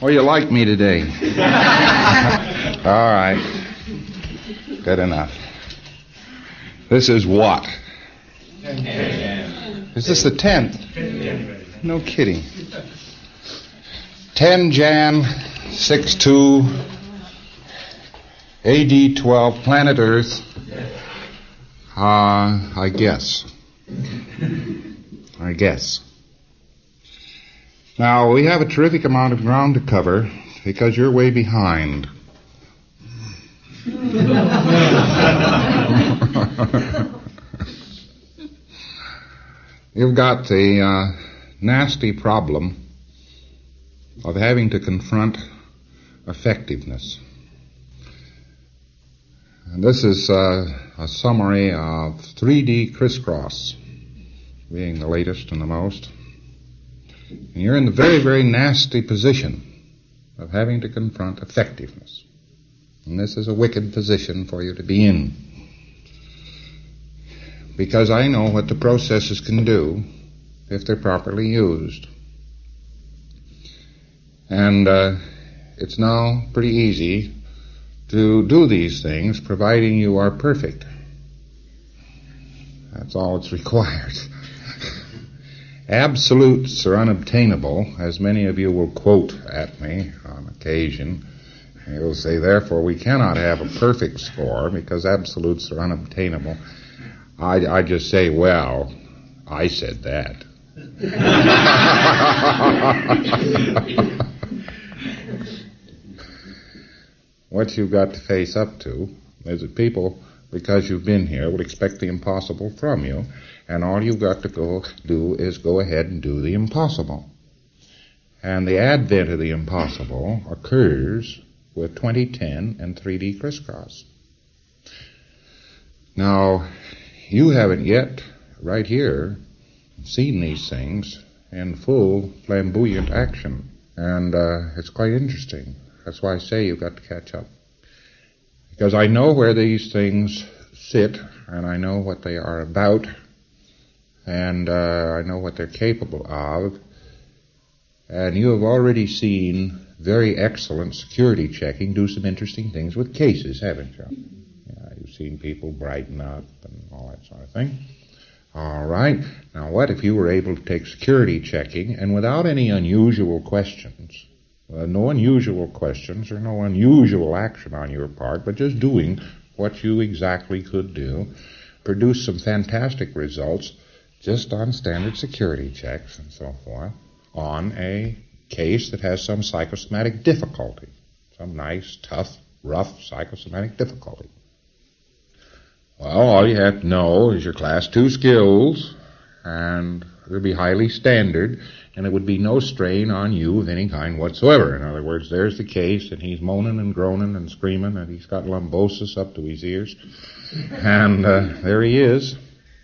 Well, you like me today. All right. Good enough. This is what? 10. Is this the 10th? No kidding. 10 Jan 6/2 AD 12, planet Earth. I guess. Now, we have a terrific amount of ground to cover because you're way behind. You've got the nasty problem of having to confront effectiveness. And this is a summary of 3D crisscross, being the latest and the most. And you're in the very, very nasty position of having to confront effectiveness. And this is a wicked position for you to be in. Because I know what the processes can do if they're properly used. And it's now pretty easy to do these things, providing you are perfect. That's all that's required. Absolutes are unobtainable, as many of you will quote at me on occasion. You'll say, therefore, we cannot have a perfect score because absolutes are unobtainable. I just say, well, I said that. What you've got to face up to is that people, because you've been here, would expect the impossible from you, and all you've got to do is go ahead and do the impossible. And the advent of the impossible occurs with 2010 and 3D crisscross. Now, you haven't yet, right here, seen these things in full flamboyant action, and it's quite interesting. That's why I say you've got to catch up. Because I know where these things sit, and I know what they are about, and I know what they're capable of, and you have already seen very excellent security checking do some interesting things with cases, haven't you? Yeah, you've seen people brighten up and all that sort of thing. All right. Now, what if you were able to take security checking and without any unusual questions, no unusual questions or no unusual action on your part, but just doing what you exactly could do, produce some fantastic results just on standard security checks and so forth on a case that has some psychosomatic difficulty, some nice, tough, rough psychosomatic difficulty. Well, all you have to know is your Class 2 skills, and it'll be highly standard, and it would be no strain on you of any kind whatsoever. In other words, there's the case, and he's moaning and groaning and screaming, and he's got lumbosis up to his ears, and there he is.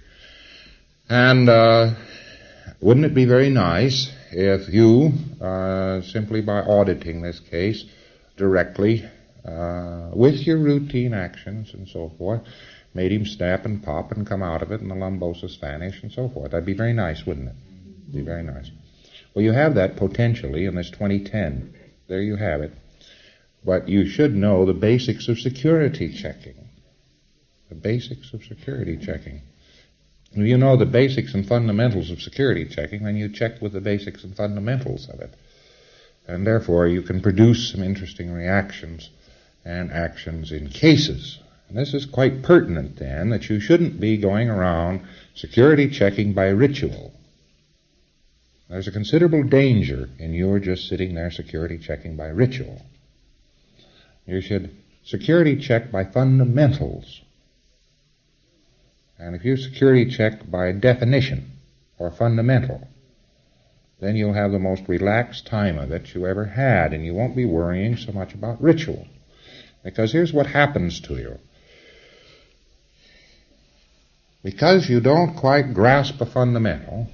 And wouldn't it be very nice if you, simply by auditing this case directly, with your routine actions and so forth, made him snap and pop and come out of it and the lumbosis vanish and so forth? That'd be very nice, wouldn't it? It'd be very nice. Well, you have that potentially in this 2010. There you have it. But you should know the basics of security checking. The basics of security checking. If you know the basics and fundamentals of security checking, then you check with the basics and fundamentals of it. And therefore you can produce some interesting reactions and actions in cases. And this is quite pertinent then, that you shouldn't be going around security checking by ritual. There's a considerable danger in your just sitting there security checking by ritual. You should security check by fundamentals. And if you security check by definition or fundamental, then you'll have the most relaxed time of it you ever had, and you won't be worrying so much about ritual. Because here's what happens to you. Because you don't quite grasp a fundamental,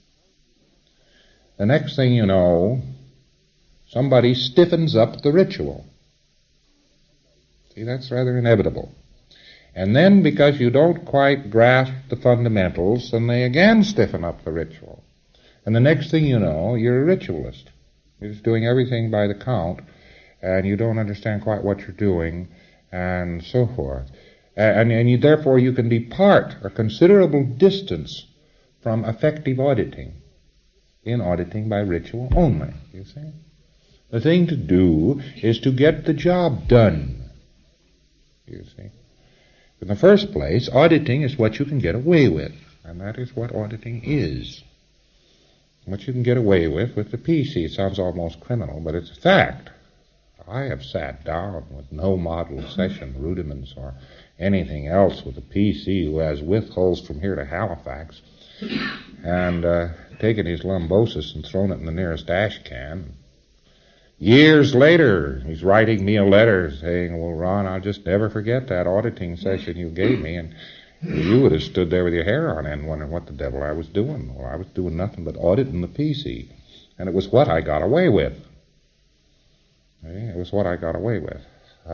the next thing you know, somebody stiffens up the ritual. See, that's rather inevitable. And then because you don't quite grasp the fundamentals, then they again stiffen up the ritual. And the next thing you know, you're a ritualist. You're just doing everything by the count, and you don't understand quite what you're doing, and so forth. Therefore you can depart a considerable distance from effective auditing, in auditing by ritual only, you see. The thing to do is to get the job done, you see. In the first place, auditing is what you can get away with, and that is what auditing is. What you can get away with the PC. It sounds almost criminal, but it's a fact. I have sat down with no model session rudiments or anything else with a PC who has withholds from here to Halifax and taken his lumbosis and thrown it in the nearest ash can. Years later, he's writing me a letter saying, well, Ron, I'll just never forget that auditing session you gave me, and you would have stood there with your hair on end wondering what the devil I was doing. Well, I was doing nothing but auditing the PC, and it was what I got away with. It was what I got away with.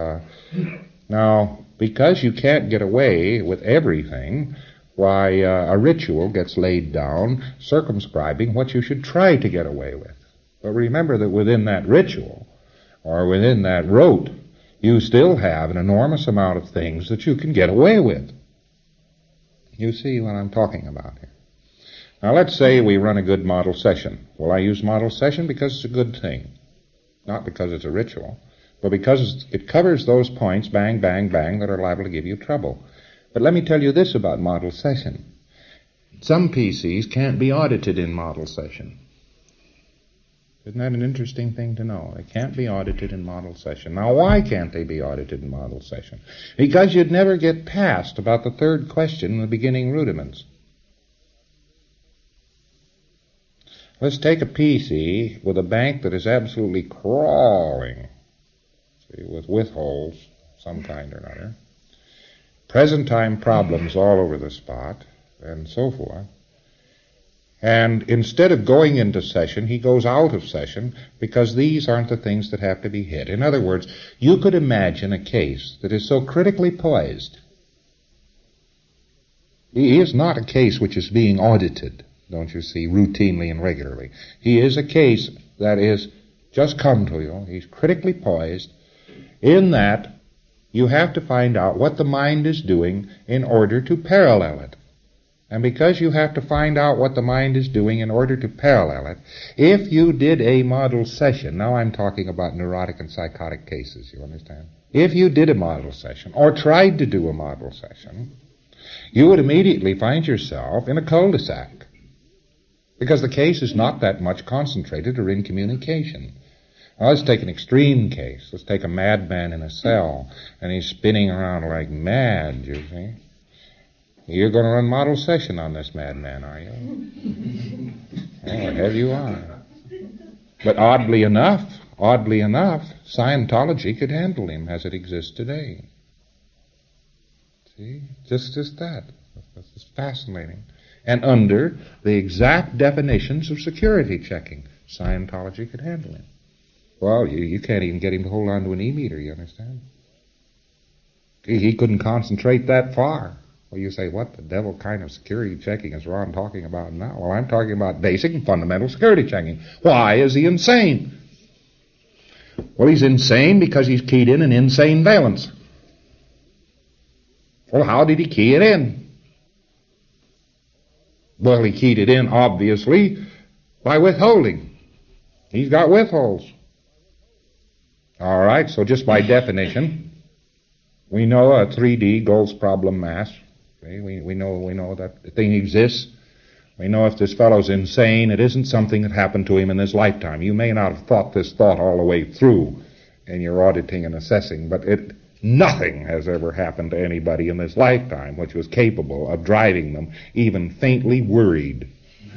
Now, because you can't get away with everything, why, a ritual gets laid down circumscribing what you should try to get away with. But remember that within that ritual, or within that rote, you still have an enormous amount of things that you can get away with. You see what I'm talking about here. Now let's say we run a good model session. Well, I use model session because it's a good thing. Not because it's a ritual, but because it covers those points, bang, bang, bang, that are liable to give you trouble. But let me tell you this about model session. Some PCs can't be audited in model session. Isn't that an interesting thing to know? They can't be audited in model session. Now, why can't they be audited in model session? Because you'd never get past about the third question in the beginning rudiments. Let's take a PC with a bank that is absolutely crawling, see, with withholds, some kind or another, present time problems all over the spot, and so forth. And instead of going into session, he goes out of session because these aren't the things that have to be hit. In other words, you could imagine a case that is so critically poised. He is not a case which is being audited, don't you see, routinely and regularly. He is a case that is just come to you. He's critically poised in that you have to find out what the mind is doing in order to parallel it. And because you have to find out what the mind is doing in order to parallel it, if you did a model session, now I'm talking about neurotic and psychotic cases, you understand? If you did a model session, or tried to do a model session, you would immediately find yourself in a cul-de-sac. Because the case is not that much concentrated or in communication. Now, let's take an extreme case. Let's take a madman in a cell, and he's spinning around like mad, you see. You're going to run model session on this madman, are you? Oh, have you are. But oddly enough, Scientology could handle him as it exists today. See? Just that. That's fascinating. And under the exact definitions of security checking, Scientology could handle him. Well, you can't even get him to hold on to an e-meter, you understand? He couldn't concentrate that far. Well, you say, what the devil kind of security checking is Ron talking about now? Well, I'm talking about basic and fundamental security checking. Why is he insane? Well, he's insane because he's keyed in an insane valence. Well, how did he key it in? Well, he keyed it in, obviously, by withholding. He's got withholds. All right, so just by definition, we know a 3D Goltz problem mass. Okay? We know that the thing exists. We know if this fellow's insane, it isn't something that happened to him in his lifetime. You may not have thought this thought all the way through in your auditing and assessing, but nothing has ever happened to anybody in this lifetime which was capable of driving them even faintly worried.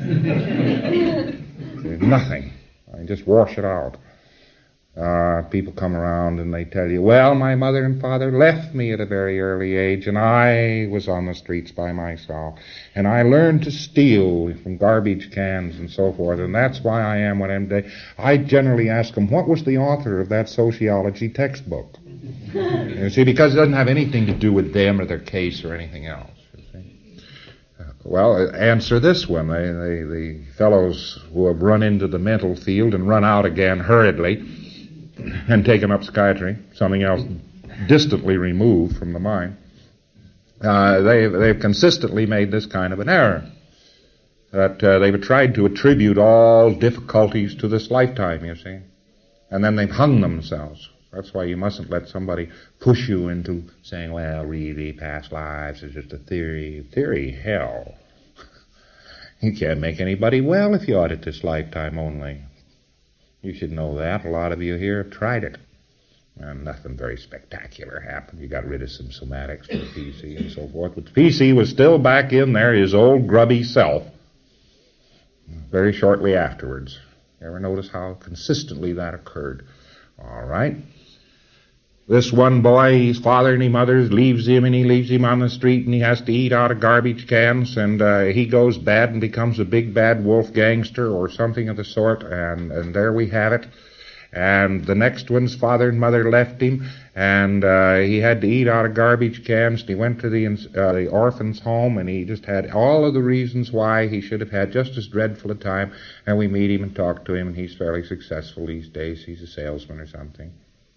Nothing. I just wash it out. People come around and they tell you, well, my mother and father left me at a very early age and I was on the streets by myself and I learned to steal from garbage cans and so forth, and that's why I am what I am today. I generally ask them, what was the author of that sociology textbook? You see, because it doesn't have anything to do with them or their case or anything else. You see? Well, answer this one. The fellows who have run into the mental field and run out again hurriedly and taken up psychiatry, something else distantly removed from the mind, they've consistently made this kind of an error. That they've tried to attribute all difficulties to this lifetime, you see. And then they've hung themselves. That's why you mustn't let somebody push you into saying, well, really, past lives is just a theory. Theory, hell. You can't make anybody well if you audit this lifetime only. You should know that. A lot of you here have tried it. And nothing very spectacular happened. You got rid of some somatics for the PC and so forth. But the PC was still back in there, his old grubby self, very shortly afterwards. You ever notice how consistently that occurred? All right. This one boy, his father and his mother leaves him, and he leaves him on the street, and he has to eat out of garbage cans, and he goes bad and becomes a big bad wolf gangster or something of the sort, and there we have it. And the next one's father and mother left him, and he had to eat out of garbage cans, and he went to the orphan's home, and he just had all of the reasons why he should have had just as dreadful a time, and we meet him and talk to him, and he's fairly successful these days. He's a salesman or something.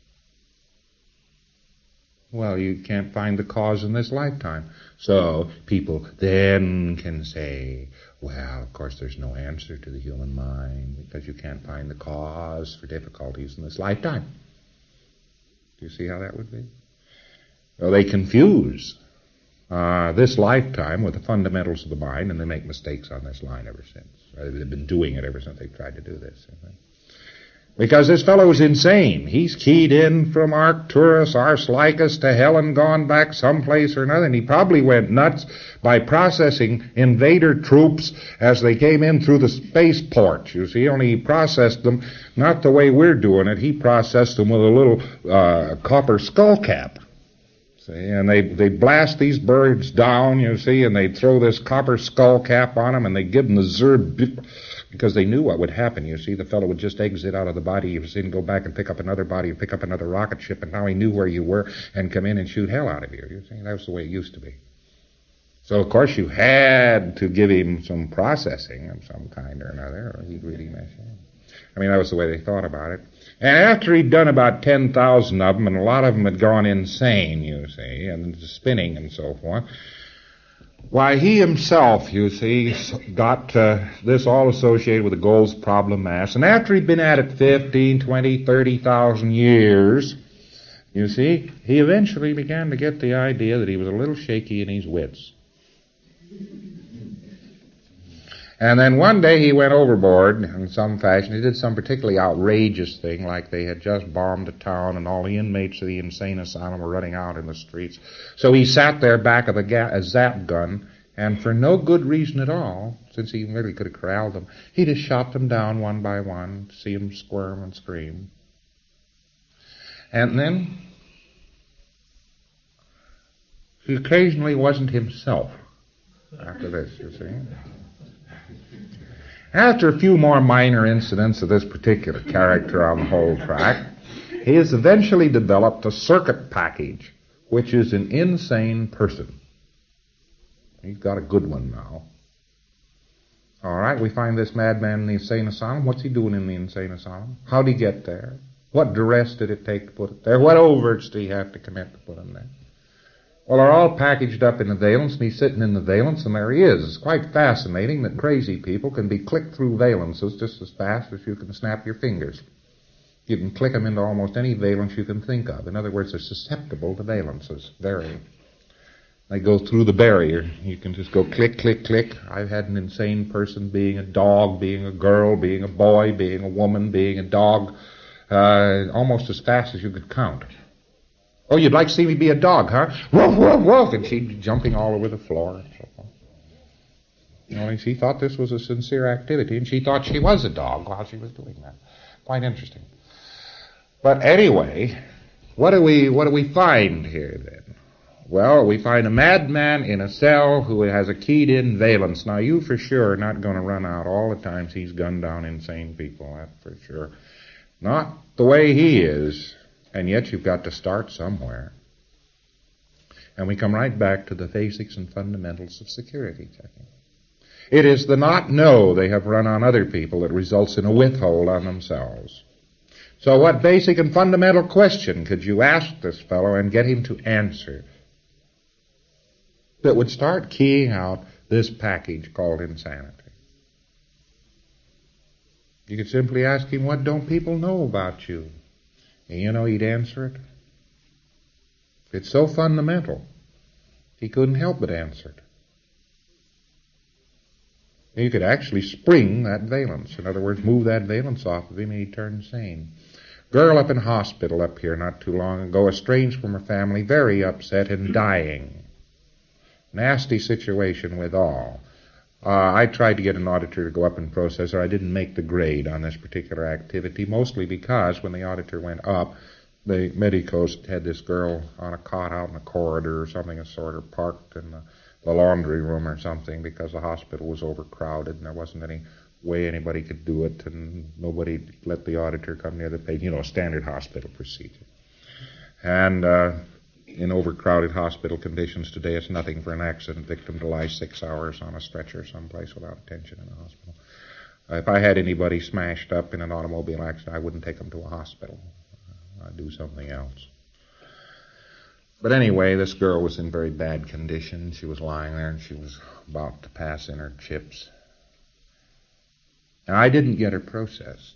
Well, you can't find the cause in this lifetime. So people then can say, well, of course there's no answer to the human mind because you can't find the cause for difficulties in this lifetime. Do you see how that would be? Well, they confuse this lifetime with the fundamentals of the mind, and they make mistakes on this line ever since. They've been doing it ever since they've tried to do this. Because this fellow's insane. He's keyed in from Arcturus, Ars Lycus to hell and gone back someplace or another, and he probably went nuts by processing invader troops as they came in through the spaceport. You see, only he processed them not the way we're doing it. He processed them with a little copper skull cap. See, and they blast these birds down, you see, and they throw this copper skull cap on them, and they give them the zerb, because they knew what would happen. You see, the fellow would just exit out of the body he was in, go back and pick up another body, and pick up another rocket ship, and now he knew where you were, and come in and shoot hell out of you. You see, that was the way it used to be. So, of course, you had to give him some processing of some kind or another, or he'd really mess you up. I mean, that was the way they thought about it. And after he'd done about 10,000 of them, and a lot of them had gone insane, you see, and spinning and so forth, why, he himself, you see, got this all associated with the Gold's problem mass. And after he'd been at it 15, 20, 30,000 years, you see, he eventually began to get the idea that he was a little shaky in his wits. And then one day he went overboard in some fashion. He did some particularly outrageous thing, like they had just bombed a town and all the inmates of the insane asylum were running out in the streets. So he sat there back of a zap gun, and for no good reason at all, since he really could have corralled them, he just shot them down one by one to see them squirm and scream. And then he occasionally wasn't himself after this, you see. After a few more minor incidents of this particular character on the whole track, he has eventually developed a circuit package, which is an insane person. He's got a good one now. All right, we find this madman in the insane asylum. What's he doing in the insane asylum? How'd he get there? What duress did it take to put it there? What overts did he have to commit to put him there? Well, they're all packaged up in the valence, and he's sitting in the valence, and there he is. It's quite fascinating that crazy people can be clicked through valences just as fast as you can snap your fingers. You can click them into almost any valence you can think of. In other words, they're susceptible to valences. Very. They go through the barrier. You can just go click, click, click. I've had an insane person being a dog, being a girl, being a boy, being a woman, being a dog, almost as fast as you could count. Oh, you'd like to see me be a dog, huh? Woof, woof, woof. And she'd be jumping all over the floor and so forth. You know, and she thought this was a sincere activity, and she thought she was a dog while she was doing that. Quite interesting. But anyway, what do we find here then? Well, we find a madman in a cell who has a keyed-in valence. Now, you for sure are not going to run out all the times he's gunned down insane people, that's for sure. Not the way he is. And yet you've got to start somewhere. And we come right back to the basics and fundamentals of security checking. It is the not know they have run on other people that results in a withhold on themselves. So what basic and fundamental question could you ask this fellow and get him to answer that would start keying out this package called insanity? You could simply ask him, what don't people know about you? And you know he'd answer it. It's so fundamental, he couldn't help but answer it. You could actually spring that valence. In other words, move that valence off of him and he'd turn sane. Girl up in hospital up here not too long ago, estranged from her family, very upset and dying. Nasty situation withal. I tried to get an auditor to go up and process her. I didn't make the grade on this particular activity, mostly because when the auditor went up, the medicos had this girl on a cot out in a corridor or something of sort, or parked in the laundry room or something because the hospital was overcrowded and there wasn't any way anybody could do it, and nobody let the auditor come near the patient. Standard hospital procedure. And in overcrowded hospital conditions today, it's nothing for an accident victim to lie 6 hours on a stretcher someplace without attention in the hospital. If I had anybody smashed up in an automobile accident, I wouldn't take them to a hospital. I'd do something else. But anyway, this girl was in very bad condition. She was lying there and she was about to pass in her chips. And I didn't get her processed.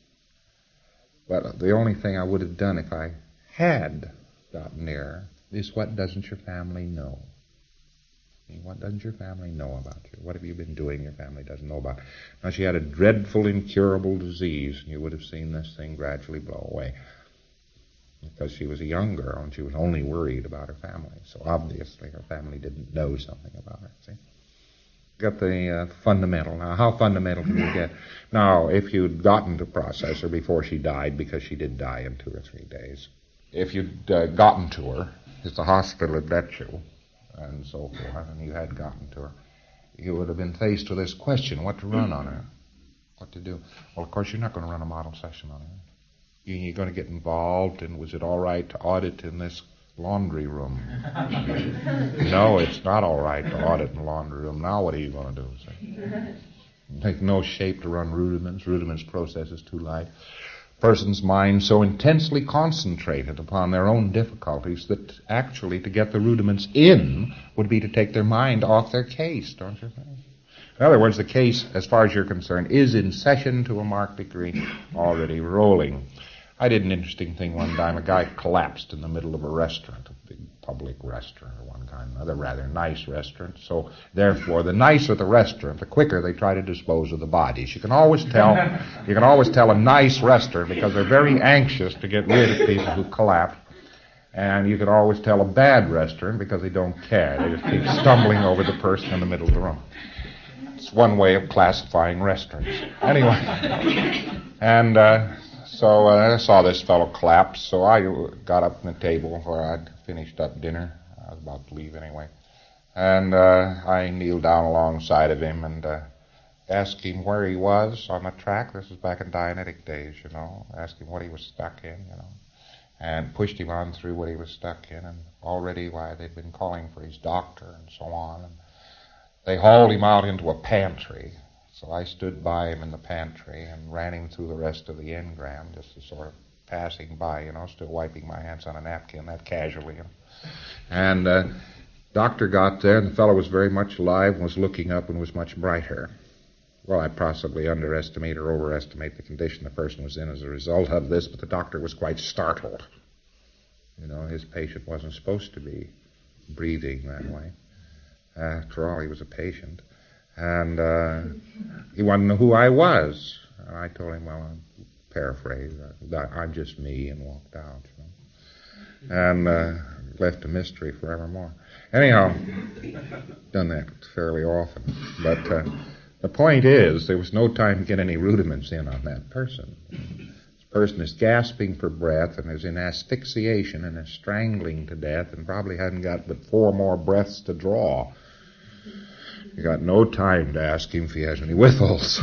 But the only thing I would have done if I had gotten near her is, what doesn't your family know? What doesn't your family know about you? What have you been doing your family doesn't know about? Now, she had a dreadful, incurable disease, and you would have seen this thing gradually blow away. Because she was a young girl and she was only worried about her family. So obviously her family didn't know something about her. See? Got the fundamental. Now, how fundamental can you get? Now, if you'd gotten to process her before she died, because she did die in 2 or 3 days, if you'd gotten to her, if the hospital had let you, and so forth, and you had gotten to her, you would have been faced with this question: what to run on her? What to do? Well, of course, you're not going to run a model session on her. You're going to get involved, and was it all right to audit in this laundry room? No, it's not all right to audit in the laundry room. Now what are you going to do? Make no shape to run rudiments. Rudiments process is too light. Person's mind so intensely concentrated upon their own difficulties that actually to get the rudiments in would be to take their mind off their case, don't you think? In other words, the case, as far as you're concerned, is in session to a marked degree, already rolling. I did an interesting thing one time. A guy collapsed in the middle of a restaurant, a big public restaurant of one kind, another rather nice restaurant. So, therefore, the nicer the restaurant, the quicker they try to dispose of the bodies. You can always tell a nice restaurant because they're very anxious to get rid of people who collapse. And you can always tell a bad restaurant because they don't care. They just keep stumbling over the person in the middle of the room. It's one way of classifying restaurants. Anyway, and so I saw this fellow collapse, so I got up from the table where I'd finished up dinner. I was about to leave anyway. And I kneeled down alongside of him and asked him where he was on the track. This was back in Dianetic days, Asked him what he was stuck in, And pushed him on through what he was stuck in. And already, they'd been calling for his doctor and so on. And they hauled him out into a pantry. So I stood by him in the pantry and ran him through the rest of the engram, just as sort of passing by, still wiping my hands on a napkin, that casually. And doctor got there, and the fellow was very much alive and was looking up and was much brighter. Well, I possibly underestimate or overestimate the condition the person was in as a result of this, but the doctor was quite startled. His patient wasn't supposed to be breathing that way. After all, he was a patient. And he wanted to know who I was. And I told him, well, I'll paraphrase, I'm just me, and walked out. And left a mystery forevermore. Anyhow, done that fairly often. But the point is, there was no time to get any rudiments in on that person. This person is gasping for breath and is in asphyxiation and is strangling to death and probably hadn't got but 4 more breaths to draw. You got no time to ask him if he has any withholds.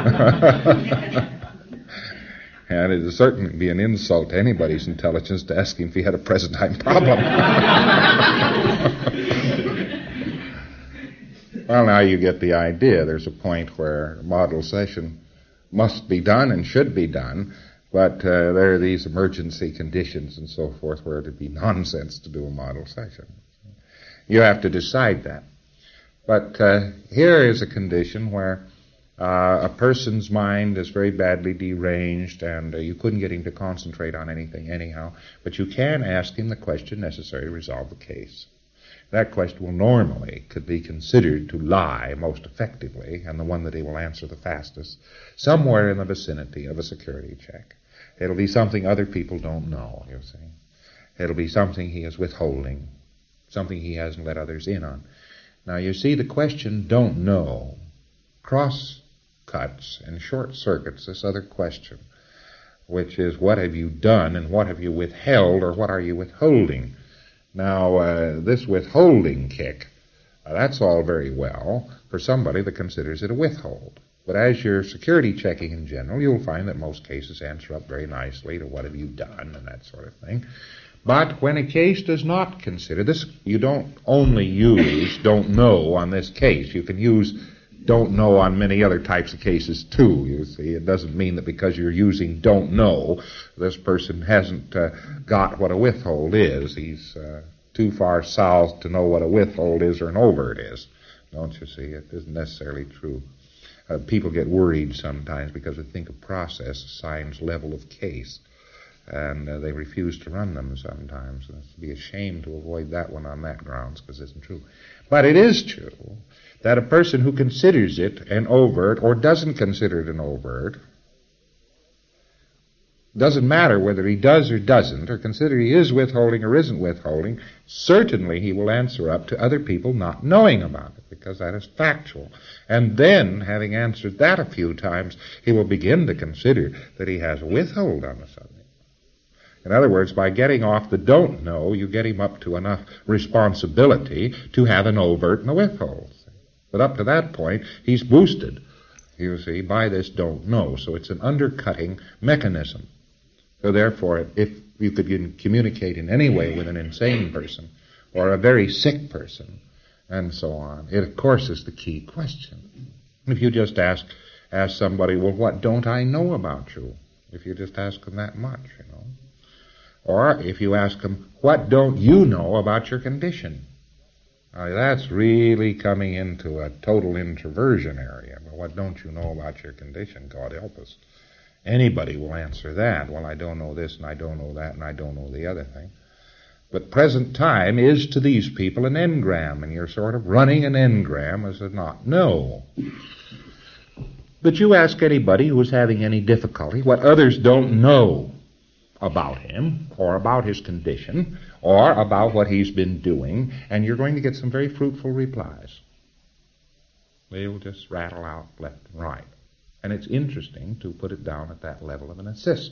And it would certainly be an insult to anybody's intelligence to ask him if he had a present time problem. Well, now you get the idea. There's a point where a model session must be done and should be done, but there are these emergency conditions and so forth where it would be nonsense to do a model session. You have to decide that. But here is a condition where a person's mind is very badly deranged and you couldn't get him to concentrate on anything anyhow, but you can ask him the question necessary to resolve the case. That question will normally could be considered to lie most effectively, and the one that he will answer the fastest, somewhere in the vicinity of a security check. It'll be something other people don't know, you see. It'll be something he is withholding, something he hasn't let others in on. Now, you see, the question don't know cross-cuts and short-circuits this other question, which is what have you done and what have you withheld or what are you withholding? Now, this withholding kick, that's all very well for somebody that considers it a withhold. But as you're security checking in general, you'll find that most cases answer up very nicely to what have you done and that sort of thing. But when a case does not consider this, you don't only use don't know on this case. You can use don't know on many other types of cases too, you see. It doesn't mean that because you're using don't know, this person hasn't got what a withhold is. He's too far south to know what a withhold is or an overt is. Don't you see? It isn't necessarily true. People get worried sometimes because they think a process assigns level of case, and they refuse to run them sometimes. And it's to be a shame to avoid that one on that grounds because it isn't true. But it is true that a person who considers it an overt or doesn't consider it an overt, doesn't matter whether he does or doesn't, or consider he is withholding or isn't withholding, certainly he will answer up to other people not knowing about it, because that is factual. And then, having answered that a few times, he will begin to consider that he has a withhold on the subject. In other words, by getting off the don't know, you get him up to enough responsibility to have an overt and a withhold. But up to that point, he's boosted, you see, by this don't know. So it's an undercutting mechanism. So therefore, if you could communicate in any way with an insane person or a very sick person and so on, it of course is the key question. If you just ask somebody, well, what don't I know about you? If you just ask them that much, you know. Or if you ask them, what don't you know about your condition? That's really coming into a total introversion area. But what don't you know about your condition? God help us. Anybody will answer that. Well, I don't know this, and I don't know that, and I don't know the other thing. But present time is to these people an engram, and you're sort of running an engram as a not know. But you ask anybody who is having any difficulty what others don't know about him, or about his condition, or about what he's been doing, and you're going to get some very fruitful replies. They will just rattle out left and right. And it's interesting to put it down at that level of an assist.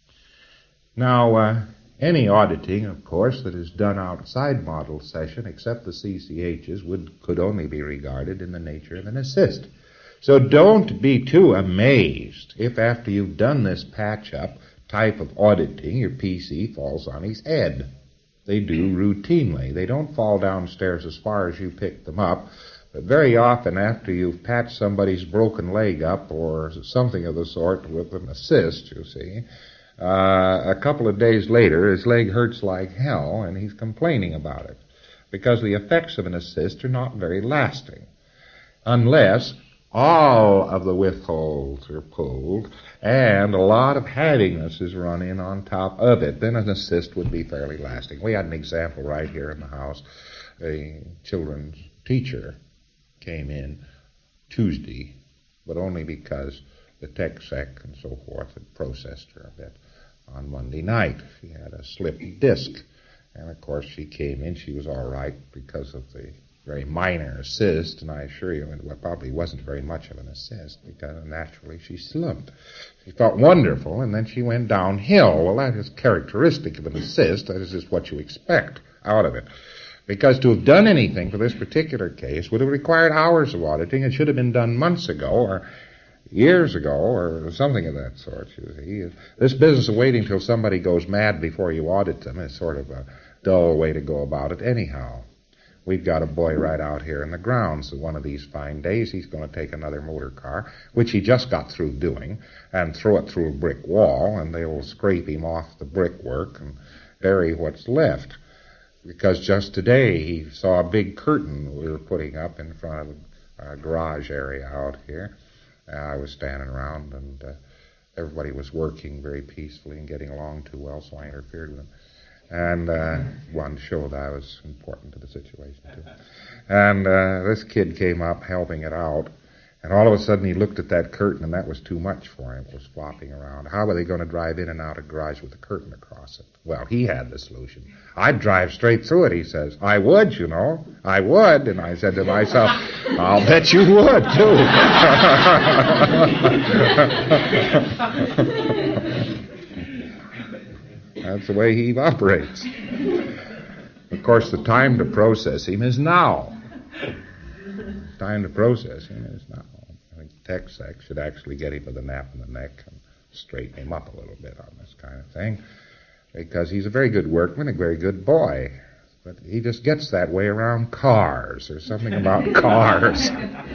Now, any auditing, of course, that is done outside model session, except the CCHs, could only be regarded in the nature of an assist. So don't be too amazed if after you've done this patch-up type of auditing, your PC falls on his head. They do routinely. They don't fall downstairs as far as you pick them up, but very often after you've patched somebody's broken leg up or something of the sort with an assist, you see, a couple of days later his leg hurts like hell and he's complaining about it because the effects of an assist are not very lasting unless all of the withholds are pulled and a lot of havingness is run in on top of it. Then an assist would be fairly lasting. We had an example right here in the house. A children's teacher came in Tuesday, but only because the tech sec and so forth had processed her a bit on Monday night. She had a slipped disc, and of course she came in. She was all right because of the very minor assist, and I assure you it probably wasn't very much of an assist because naturally she slumped. She felt wonderful, and then she went downhill. Well, that is characteristic of an assist. That is just what you expect out of it. Because to have done anything for this particular case would have required hours of auditing. It should have been done months ago or years ago or something of that sort. You see. This business of waiting till somebody goes mad before you audit them is sort of a dull way to go about it anyhow. we've got a boy right out here in the grounds. So one of these fine days, he's going to take another motor car, which he just got through doing, and throw it through a brick wall, and they will scrape him off the brickwork and bury what's left. Because just today he saw a big curtain we were putting up in front of a garage area out here. I was standing around, and everybody was working very peacefully and getting along too well, so I interfered with them. And wanted to show that I was important to the situation, too. And this kid came up helping it out, and all of a sudden he looked at that curtain, and that was too much for him. It was flopping around. How were they going to drive in and out of the garage with a curtain across it? Well, he had the solution. I'd drive straight through it, he says. I would, you know. I would. And I said to myself, I'll bet you would, too. That's the way he operates. Of course, the time to process him is now. Time to process him is now. I think TechSec should actually get him with a nap in the neck and straighten him up a little bit on this kind of thing, because he's a very good workman, a very good boy, but he just gets that way around cars. There's something about cars.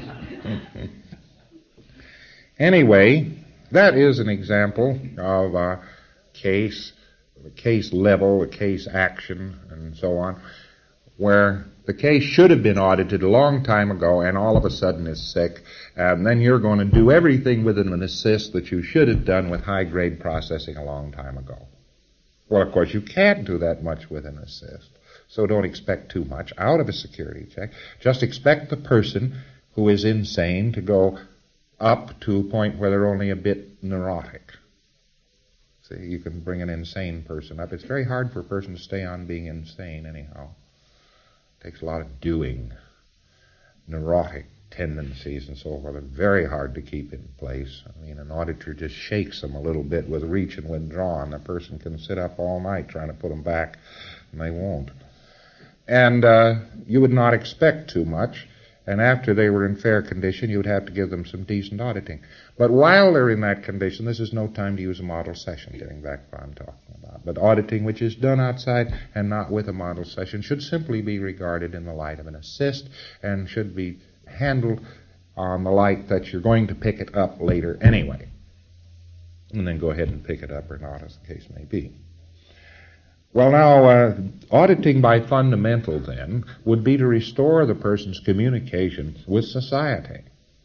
Anyway, that is an example of a case level, a case action, and so on, where the case should have been audited a long time ago and all of a sudden is sick, and then you're going to do everything with an assist that you should have done with high-grade processing a long time ago. Well, of course, you can't do that much with an assist, so don't expect too much out of a security check. Just expect the person who is insane to go up to a point where they're only a bit neurotic. See, you can bring an insane person up. It's very hard for a person to stay on being insane anyhow. It takes a lot of doing. Neurotic tendencies and so forth are very hard to keep in place. I mean, an auditor just shakes them a little bit with reach and withdraw, and a person can sit up all night trying to put them back, and they won't. And you would not expect too much, and after they were in fair condition, you would have to give them some decent auditing. But while they're in that condition, this is no time to use a model session, getting back to what I'm talking about. But auditing which is done outside and not with a model session should simply be regarded in the light of an assist and should be handled on the light that you're going to pick it up later anyway. And then go ahead and pick it up or not, as the case may be. Well, now, auditing by fundamental, then, would be to restore the person's communication with society,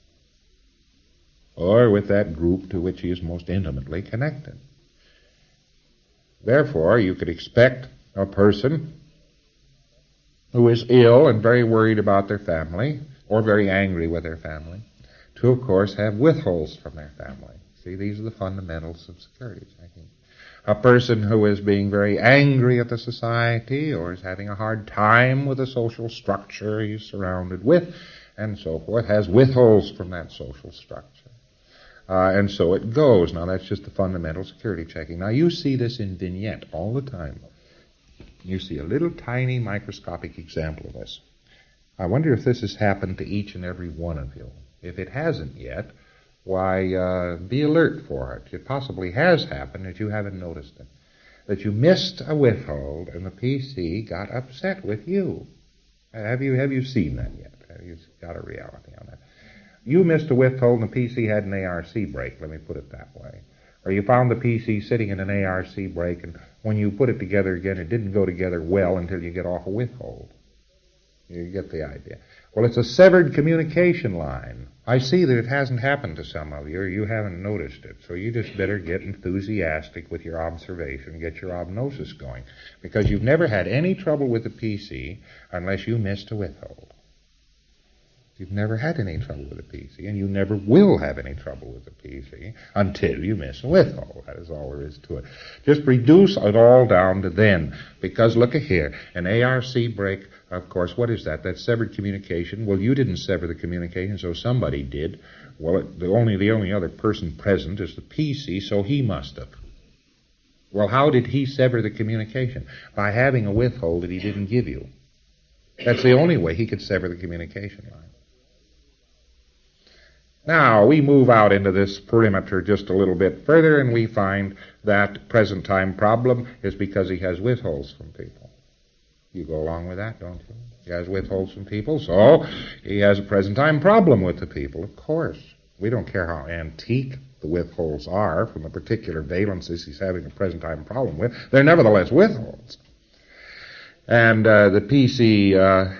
or with that group to which he is most intimately connected. Therefore, you could expect a person who is ill and very worried about their family, or very angry with their family, to, of course, have withholds from their family. See, these are the fundamentals of security checking. A person who is being very angry at the society or is having a hard time with the social structure he's surrounded with, and so forth, has withholds from that social structure. And so it goes. Now, that's just the fundamental security checking. Now, you see this in Vignette all the time. You see a little tiny microscopic example of this. I wonder if this has happened to each and every one of you. If it hasn't yet, why, be alert for it. It possibly has happened that you haven't noticed it. That you missed a withhold and the PC got upset with you. Have you seen that yet? Have you got a reality on that? You missed a withhold and the PC had an ARC break, let me put it that way. Or you found the PC sitting in an ARC break, and when you put it together again, it didn't go together well until you get off a withhold. You get the idea. Well, it's a severed communication line. I see that it hasn't happened to some of you, or you haven't noticed it, so you just better get enthusiastic with your observation, get your obnosis going, because you've never had any trouble with the PC unless you missed a withhold. You've never had any trouble with the PC, and you never will have any trouble with the PC until you miss a withhold. That is all there is to it. Just reduce it all down to then, because look at here, an ARC break, of course, what is that? That's severed communication. Well, you didn't sever the communication, so somebody did. Well, the only other person present is the PC, so he must have. Well, how did he sever the communication? By having a withhold that he didn't give you. That's the only way he could sever the communication line. Now, we move out into this perimeter just a little bit further, and we find that present-time problem is because he has withholds from people. You go along with that, don't you? He has withholds from people, so he has a present time problem with the people, of course. We don't care how antique the withholds are from the particular valences he's having a present time problem with. They're nevertheless withholds. And the PC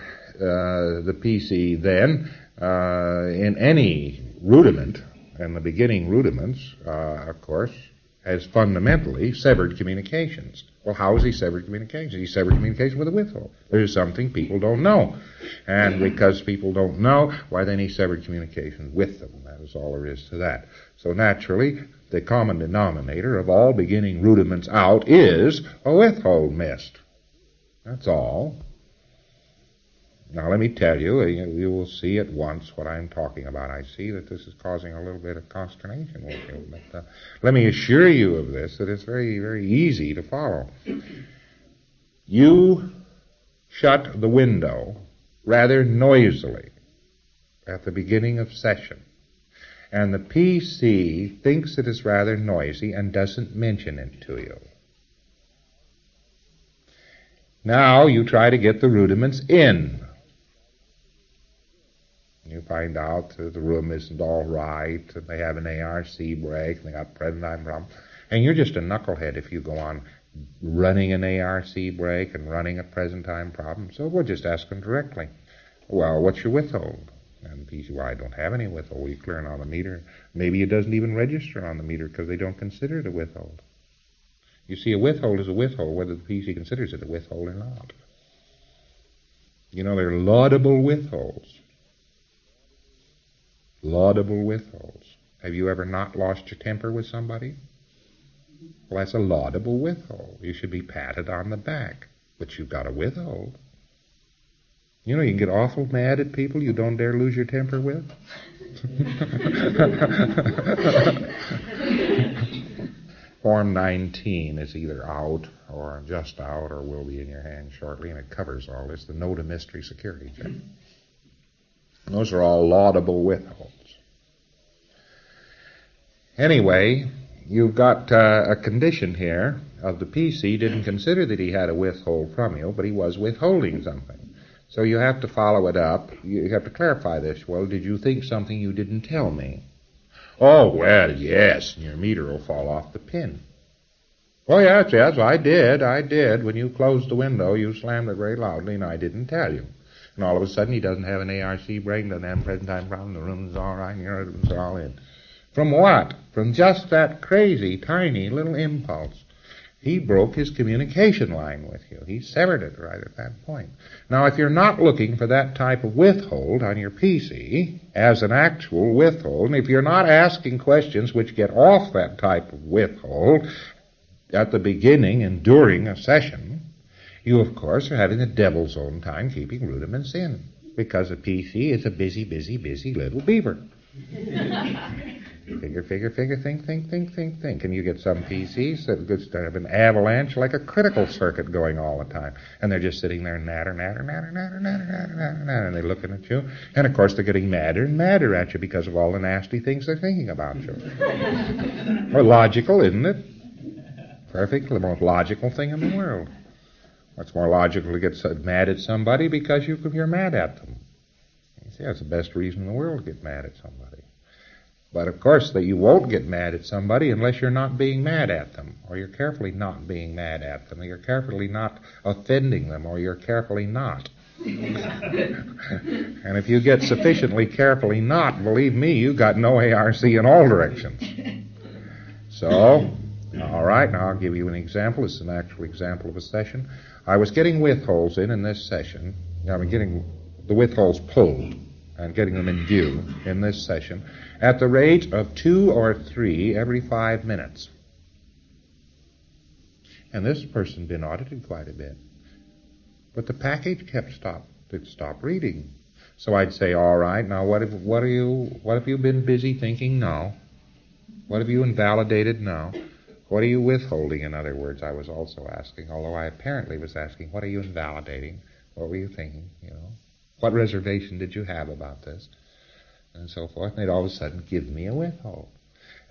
then, in any rudiment, and the beginning rudiments, of course, has fundamentally severed communications. Well, how is he severed communications? He severed communication with a withhold. There's something people don't know. And because people don't know, why then he severed communications with them. That is all there is to that. So naturally, the common denominator of all beginning rudiments out is a withhold missed. That's all. Now let me tell you, you will see at once what I'm talking about. I see that this is causing a little bit of consternation with you, but let me assure you of this, that it's very, very easy to follow. You shut the window rather noisily at the beginning of session, and the PC thinks it is rather noisy and doesn't mention it to you. Now you try to get the rudiments in. You find out that the room isn't all right, that they have an ARC break, and they got present time problem. And you're just a knucklehead if you go on running an ARC break and running a present time problem. So we'll just ask them directly, well, what's your withhold? And the PC, well, I don't have any withhold. We clearing on the meter. Maybe it doesn't even register on the meter because they don't consider it a withhold. You see, a withhold is a withhold, whether the PC considers it a withhold or not. You know, they're laudable withholds. Laudable withholds. Have you ever not lost your temper with somebody? Well, that's a laudable withhold. You should be patted on the back, but you've got a withhold. You know, you can get awful mad at people you don't dare lose your temper with. Form 19 is either out or just out or will be in your hand shortly, and it covers all this, the no to mystery security check. Those are all laudable withholds. Anyway, you've got a condition here of the PC didn't consider that he had a withhold from you, but he was withholding something. So you have to follow it up. You have to clarify this. Well, did you think something you didn't tell me? Oh, well, yes. And your meter will fall off the pin. Oh, yes, I did. When you closed the window, you slammed it very loudly, and I didn't tell you. And all of a sudden, he doesn't have an ARC break, doesn't have a present time problem, the room's all right, and your rooms are all in. From what? From just that crazy, tiny little impulse. He broke his communication line with you. He severed it right at that point. Now, if you're not looking for that type of withhold on your PC as an actual withhold, and if you're not asking questions which get off that type of withhold at the beginning and during a session, you, of course, are having the devil's own time keeping rudiments in, because a PC is a busy, busy, busy little beaver. Figure, think. And you get some PCs that have an avalanche like a critical circuit going all the time. And they're just sitting there natter, and they're looking at you. And, of course, they're getting madder and madder at you because of all the nasty things they're thinking about you. Well, logical, isn't it? Perfect, the most logical thing in the world. It's more logical to get mad at somebody because you're mad at them. You see, that's the best reason in the world to get mad at somebody. But, of course, that you won't get mad at somebody unless you're not being mad at them, or you're carefully not being mad at them, or you're carefully not offending them, or you're carefully not. And if you get sufficiently carefully not, believe me, you got no ARC in all directions. So, all right, now I'll give you an example. This is an actual example of a session. I was getting withholds in this session. I'm getting the withholds pulled and getting them in view in this session at the rate of 2 or 3 every 5 minutes. And this person's been audited quite a bit. But the package stopped reading. So I'd say, all right, now what have you been busy thinking now? What have you invalidated now? What are you withholding, in other words, I was also asking, although I apparently was asking, what are you invalidating? What were you thinking, What reservation did you have about this? And so forth. And they'd all of a sudden give me a withhold.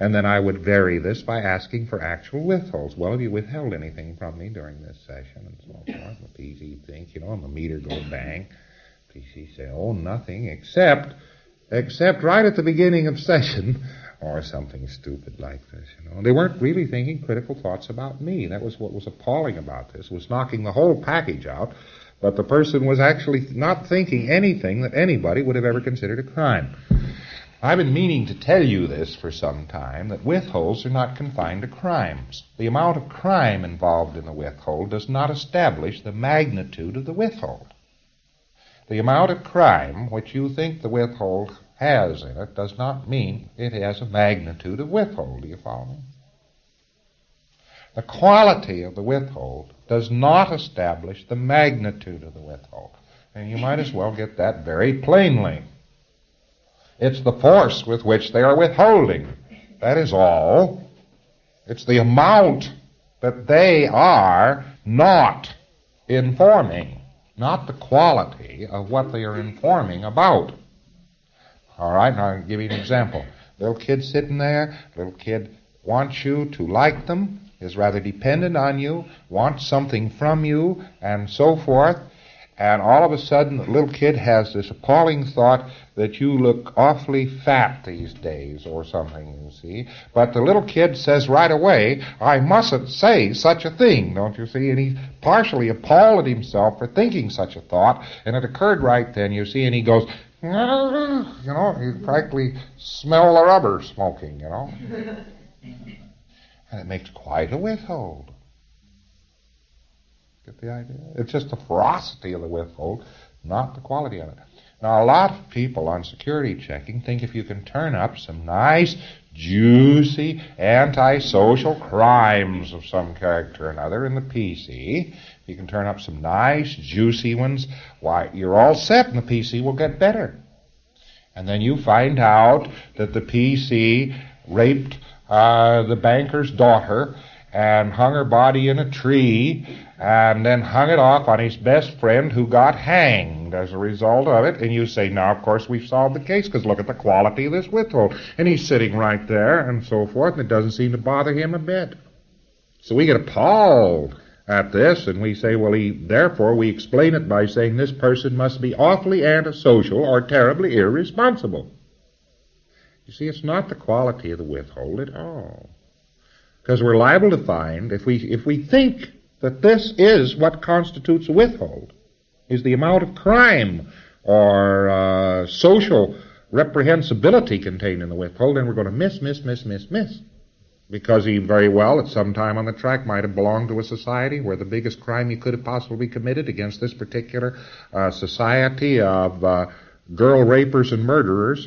And then I would vary this by asking for actual withholds. Well, have you withheld anything from me during this session? And so forth. The PC think, and the meter go bang. PC say, oh, nothing except right at the beginning of session, or something stupid like this, They weren't really thinking critical thoughts about me. That was what was appalling about this. It was knocking the whole package out, but the person was actually not thinking anything that anybody would have ever considered a crime. I've been meaning to tell you this for some time, that withholds are not confined to crimes. The amount of crime involved in the withhold does not establish the magnitude of the withhold. The amount of crime which you think the withhold has in it does not mean it has a magnitude of withhold. Do you follow me? The quality of the withhold does not establish the magnitude of the withhold. And you might as well get that very plainly. It's the force with which they are withholding. That is all. It's the amount that they are not informing, not the quality of what they are informing about. All right, now I'll give you an example. Little kid sitting there, little kid wants you to like them, is rather dependent on you, wants something from you, and so forth. And all of a sudden, the little kid has this appalling thought that you look awfully fat these days or something, you see. But the little kid says right away, I mustn't say such a thing, don't you see? And he's partially appalled at himself for thinking such a thought. And it occurred right then, you see, and he goes, you practically smell the rubber smoking, And it makes quite a withhold. Get the idea? It's just the ferocity of the withhold, not the quality of it. Now, a lot of people on security checking think if you can turn up some nice, juicy, antisocial crimes of some character or another in the PC, if you can turn up some nice, juicy ones, why, you're all set and the PC will get better. And then you find out that the PC raped the banker's daughter and hung her body in a tree, and then hung it off on his best friend who got hanged as a result of it. And you say, now, of course, we've solved the case, because look at the quality of this withhold. And he's sitting right there, and so forth, and it doesn't seem to bother him a bit. So we get appalled at this, and we say, well, therefore, we explain it by saying this person must be awfully antisocial or terribly irresponsible. You see, it's not the quality of the withhold at all. Because we're liable to find, if we think that this is what constitutes a withhold, is the amount of crime or social reprehensibility contained in the withhold, then we're going to miss. Because he very well at some time on the track might have belonged to a society where the biggest crime he could have possibly committed against this particular society of girl rapers and murderers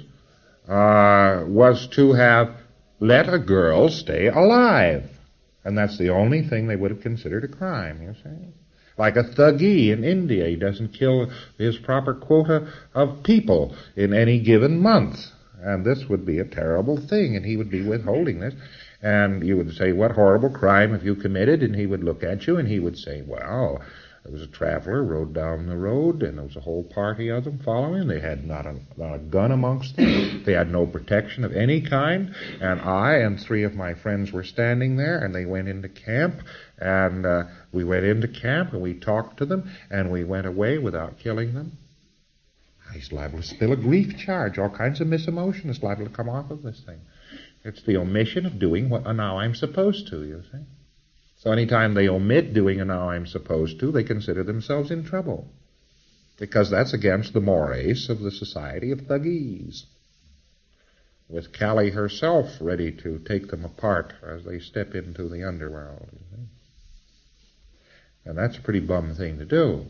was to have let a girl stay alive. And that's the only thing they would have considered a crime, you see. Like a thuggee in India, he doesn't kill his proper quota of people in any given month. And this would be a terrible thing, and he would be withholding this. And you would say, what horrible crime have you committed? And he would look at you and he would say, well, there was a traveler rode down the road, and there was a whole party of them following. They had not a gun amongst them. They had no protection of any kind. And I and 3 of my friends were standing there, and they went into camp. And we went into camp, and we talked to them, and we went away without killing them. He's liable to spill a grief charge. All kinds of misemotion is liable to come off of this thing. It's the omission of doing what now I'm supposed to, you see. So anytime they omit doing a now I'm supposed to, they consider themselves in trouble. Because that's against the mores of the society of thuggees. With Callie herself ready to take them apart as they step into the underworld. You see? And that's a pretty bum thing to do.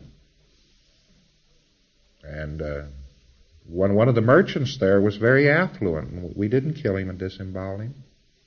And one of the merchants there was very affluent. We didn't kill him and disembowel him.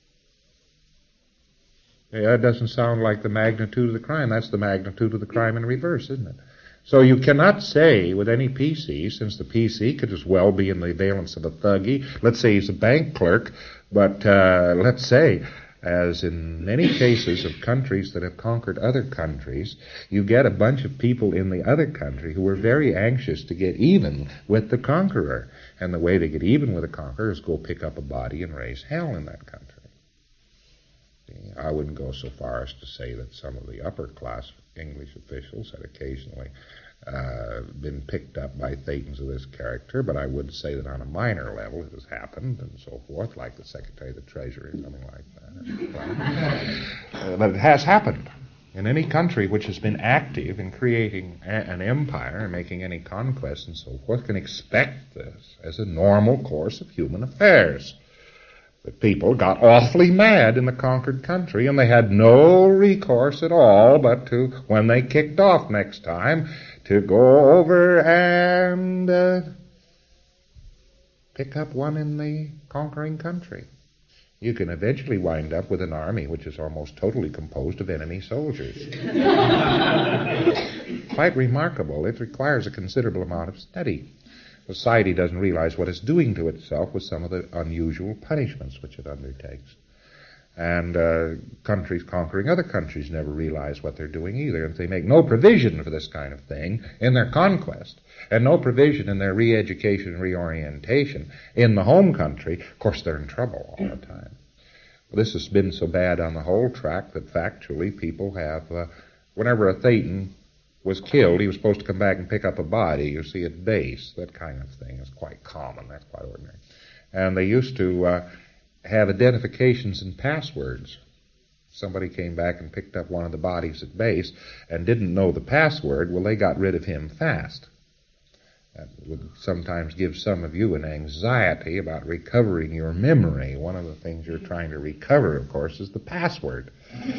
Yeah, that doesn't sound like the magnitude of the crime. That's the magnitude of the crime in reverse, isn't it? So you cannot say with any PC, since the PC could as well be in the valence of a thuggee. Let's say he's a bank clerk, but let's say, as in many cases of countries that have conquered other countries, you get a bunch of people in the other country who are very anxious to get even with the conqueror. And the way they get even with the conqueror is go pick up a body and raise hell in that country. I wouldn't go so far as to say that some of the upper class English officials had occasionally been picked up by Thetans of this character, but I would say that on a minor level it has happened and so forth, like the Secretary of the Treasury, something like that. But it has happened. In any country which has been active in creating an empire and making any conquest and so forth can expect this as a normal course of human affairs. The people got awfully mad in the conquered country, and they had no recourse at all but to, when they kicked off next time, to go over and pick up one in the conquering country. You can eventually wind up with an army which is almost totally composed of enemy soldiers. Quite remarkable. It requires a considerable amount of study. Society doesn't realize what it's doing to itself with some of the unusual punishments which it undertakes. And countries conquering other countries never realize what they're doing either. And they make no provision for this kind of thing in their conquest, and no provision in their re-education and reorientation in the home country. Of course, they're in trouble all the time. This has been so bad on the whole track that factually people have, whenever a Thetan was killed, he was supposed to come back and pick up a body, you see, at base. That kind of thing is quite common. That's quite ordinary. And they used to have identifications and passwords. Somebody came back and picked up one of the bodies at base and didn't know the password. Well, they got rid of him fast. That would sometimes give some of you an anxiety about recovering your memory. One of the things you're trying to recover, of course, is the password.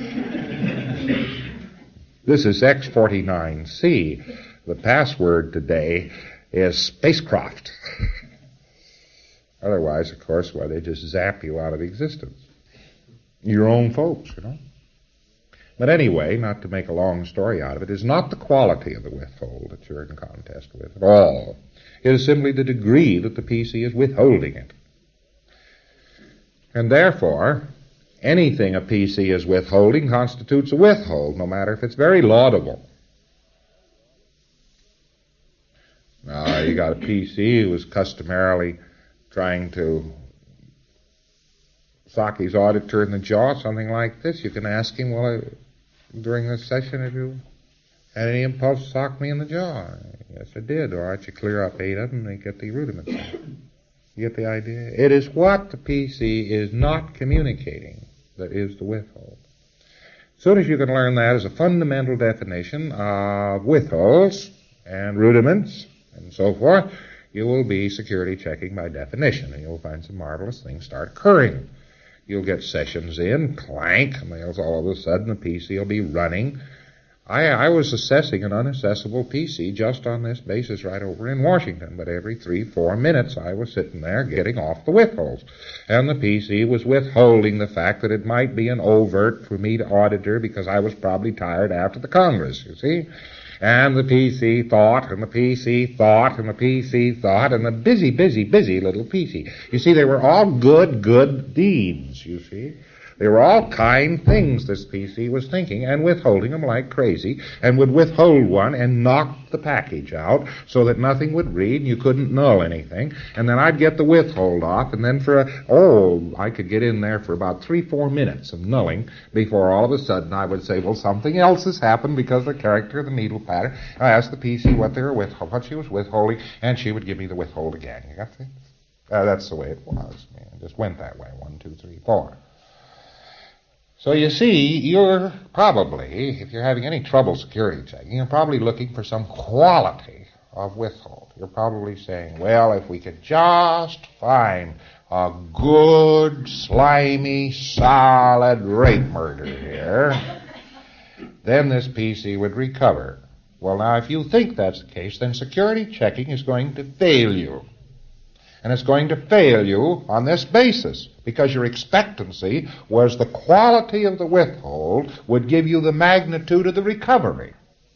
This is X49C. The password today is spacecraft. Otherwise, of course, why, they just zap you out of existence. Your own folks, you know. But anyway, not to make a long story out of it, is not the quality of the withhold that you're in contest with at all. It is simply the degree that the PC is withholding it. And therefore, anything a PC is withholding constitutes a withhold, no matter if it's very laudable. Now, you got a PC who is customarily trying to sock his auditor in the jaw, something like this. You can ask him, well, during this session, have you had any impulse to sock me in the jaw? Yes, I did. All right, you clear up 8 of them and you get the rudiments. You get the idea? It is what the PC is not communicating that is the withhold. As soon as you can learn that as a fundamental definition of withholds and rudiments and so forth, you will be security checking by definition, and you'll find some marvelous things start occurring. You'll get sessions in, clank, and all of a sudden the PC will be running. I was assessing an unaccessible PC just on this basis right over in Washington, but every 3-4 minutes I was sitting there getting off the withholds. And the PC was withholding the fact that it might be an overt for me to auditor because I was probably tired after the Congress, you see. And the PC thought, and the PC thought, and the PC thought, and the busy, busy, busy little PC. You see, they were all good deeds, you see. They were all kind things this PC was thinking and withholding them like crazy, and would withhold one and knock the package out so that nothing would read and you couldn't null anything. And then I'd get the withhold off, and then I could get in there for about 3-4 minutes of nulling before all of a sudden I would say, well, something else has happened because of the character of the needle pattern. I asked the PC what she was withholding, and she would give me the withhold again. You got this? That's the way it was. It just went that way. 1, 2, 3, 4. So you see, you're probably, if you're having any trouble security checking, you're probably looking for some quality of withhold. You're probably saying, well, if we could just find a good, slimy, solid rape murder here, then this PC would recover. Well, now, if you think that's the case, then security checking is going to fail you. And it's going to fail you on this basis, because your expectancy was the quality of the withhold would give you the magnitude of the recovery.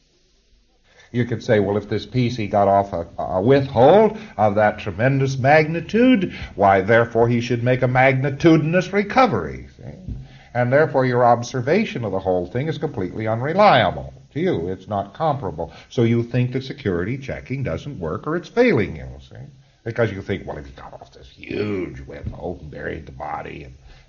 You could say, well, if this PC got off a withhold of that tremendous magnitude, why, therefore, he should make a magnitudinous recovery. See? And therefore, your observation of the whole thing is completely unreliable to you. It's not comparable. So you think that security checking doesn't work, or it's failing you, see? Because you think, well, if he got off this huge withhold and buried the body and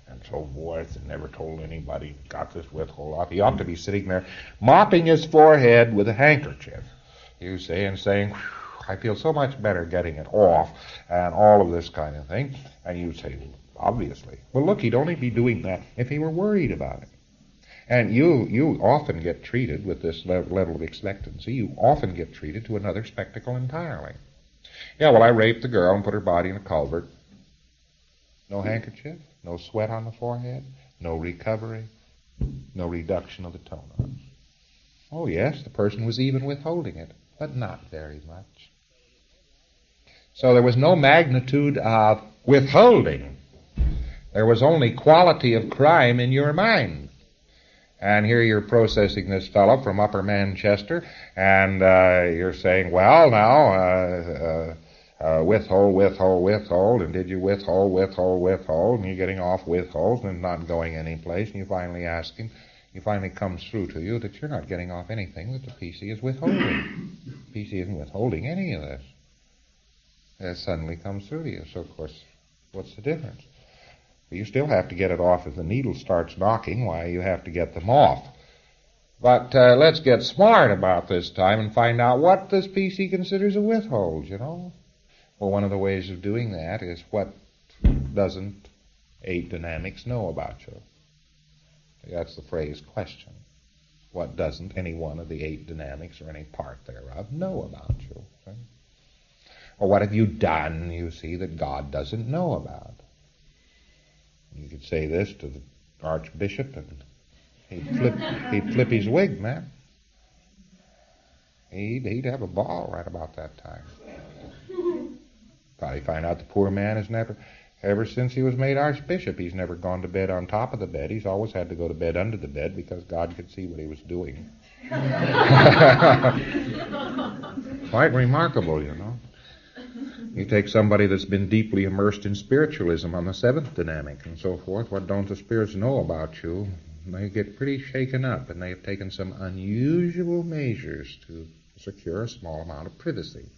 and so forth, and never told anybody, got this withhold off. He ought to be sitting there mopping his forehead with a handkerchief, you see, and saying, I feel so much better getting it off, and all of this kind of thing. And you say, well, obviously. Well, look, he'd only be doing that if he were worried about it. And you often get treated with this level of expectancy. You often get treated to another spectacle entirely. Yeah, well, I raped the girl and put her body in a culvert. No handkerchief, no sweat on the forehead, no recovery, no reduction of the toner. Oh, yes, the person was even withholding it, but not very much. So there was no magnitude of withholding. There was only quality of crime in your mind. And here you're processing this fellow from Upper Manchester, and you're saying, well, now, withhold, and did you withhold, and you're getting off withhold and not going anyplace, and you finally ask him, it finally comes through to you that you're not getting off anything that the PC is withholding. The PC isn't withholding any of this. It suddenly comes through to you. So, of course, what's the difference? You still have to get it off if the needle starts knocking. Why, you have to get them off. But let's get smart about this time and find out what this PC considers a withhold, you know. Well, one of the ways of doing that is what doesn't 8 dynamics know about you? That's the phrase question. What doesn't any one of the 8 dynamics or any part thereof know about you? See? Or what have you done, you see, that God doesn't know about? You could say this to the Archbishop, and he'd flip his wig, man. He'd have a ball right about that time. Probably find out the poor man has never, ever since he was made Archbishop, he's never gone to bed on top of the bed. He's always had to go to bed under the bed because God could see what he was doing. Quite remarkable, you know. You take somebody that's been deeply immersed in spiritualism on the 7th dynamic and so forth, what don't the spirits know about you? They get pretty shaken up, and they've taken some unusual measures to secure a small amount of privacy.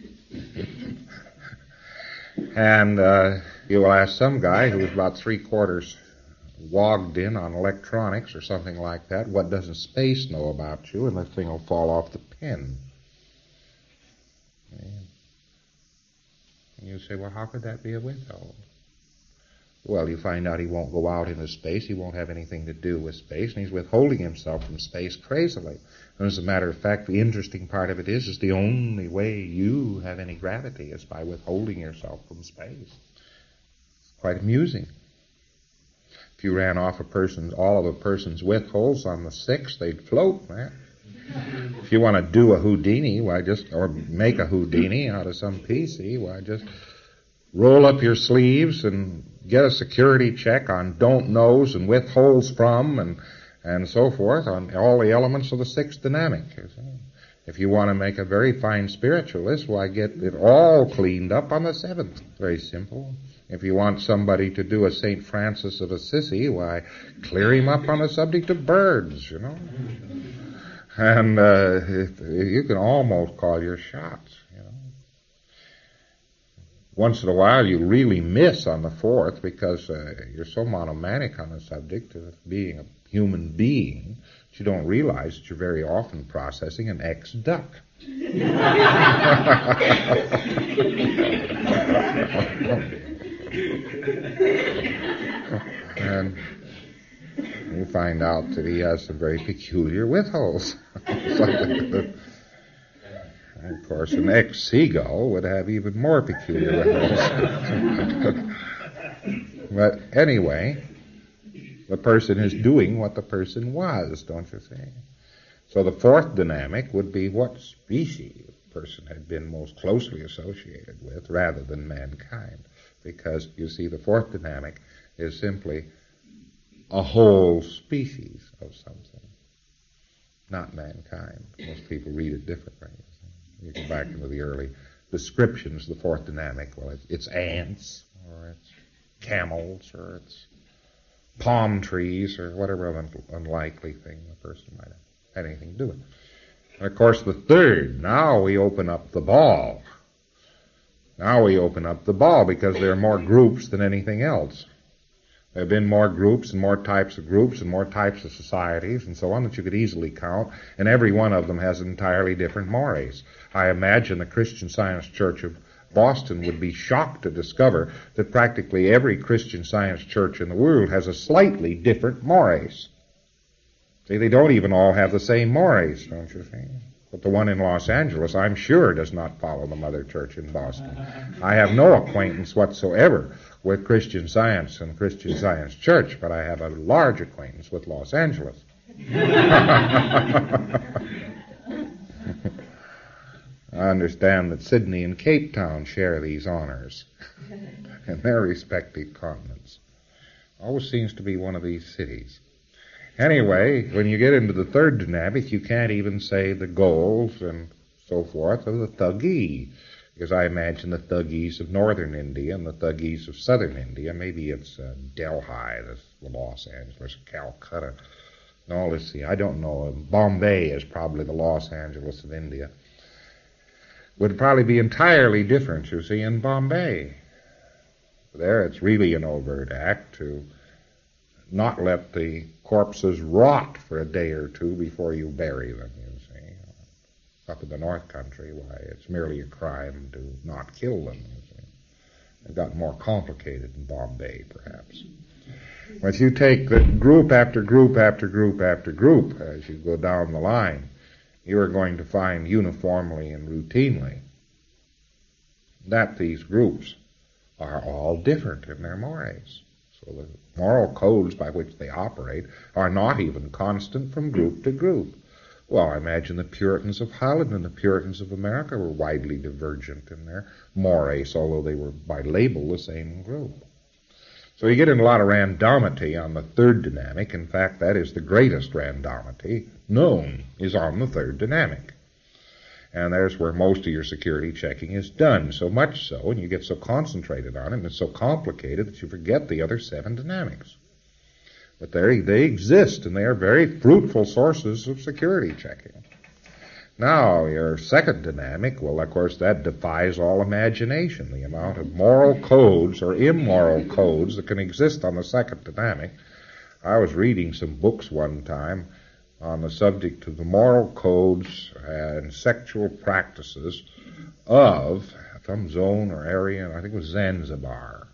And you will ask some guy who was about 3/4 logged in on electronics or something like that, what doesn't space know about you, and the thing will fall off the pen. And you say, well, how could that be a withhold? Well, you find out he won't go out into space, he won't have anything to do with space, and he's withholding himself from space crazily. And as a matter of fact, the interesting part of it is the only way you have any gravity is by withholding yourself from space. It's quite amusing. If you ran off all of a person's withholds on the 6th, they'd float, man. If you want to do a Houdini, or make a Houdini out of some PC, just roll up your sleeves and get a security check on don't knows and withholds from and so forth on all the elements of the 6th dynamic. If you want to make a very fine spiritualist, get it all cleaned up on the 7th. Very simple. If you want somebody to do a St. Francis of Assisi, clear him up on the subject of birds, you know. And you can almost call your shots, you know. Once in a while you really miss on the 4th because you're so monomanic on the subject of being a human being that you don't realize that you're very often processing an ex-duck. And you find out that he has some very peculiar withholds. And of course, an ex-seagull would have even more peculiar withholds. But anyway, the person is doing what the person was, don't you see? So the 4th dynamic would be what species the person had been most closely associated with rather than mankind. Because, you see, the 4th dynamic is simply a whole species of something, not mankind. Most people read it differently. You go back into the early descriptions of the 4th dynamic. Well, it's ants, or it's camels, or it's palm trees, or whatever unlikely thing the person might have had anything to do with. And of course, the 3rd, now we open up the ball. Now we open up the ball because there are more groups than anything else. There have been more groups and more types of groups and more types of societies and so on that you could easily count, and every one of them has entirely different mores. I imagine the Christian Science Church of Boston would be shocked to discover that practically every Christian Science church in the world has a slightly different mores. See, they don't even all have the same mores, don't you see? But the one in Los Angeles, I'm sure, does not follow the mother church in Boston. I have no acquaintance whatsoever with Christian Science and Christian Science Church, but I have a large acquaintance with Los Angeles. I understand that Sydney and Cape Town share these honors in their respective continents. Always seems to be one of these cities. Anyway, when you get into the third dynamic, you can't even say the goals and so forth of the Thuggee, because I imagine the Thuggees of northern India and the Thuggees of southern India, maybe it's Delhi, the Los Angeles, Calcutta. No, let's see, I don't know. Bombay is probably the Los Angeles of India. Would probably be entirely different, you see, in Bombay. There it's really an overt act to not let the corpses rot for a day or two before you bury them, you see. Up in the North Country, why, it's merely a crime to not kill them, you see. It got more complicated in Bombay, perhaps. But you take the group after group after group after group as you go down the line, you are going to find uniformly and routinely that these groups are all different in their mores. So the moral codes by which they operate are not even constant from group to group. Well, I imagine the Puritans of Holland and the Puritans of America were widely divergent in their mores, although they were by label the same group. So you get in a lot of randomity on the third dynamic. In fact, that is the greatest randomity known, is on the third dynamic. And there's where most of your security checking is done, so much so, and you get so concentrated on it, and it's so complicated that you forget the other 7 dynamics. But they exist, and they are very fruitful sources of security checking. Now, your second dynamic, well, of course, that defies all imagination. The amount of moral codes or immoral codes that can exist on the second dynamic. I was reading some books one time on the subject of the moral codes and sexual practices of some zone or area, I think it was Zanzibar.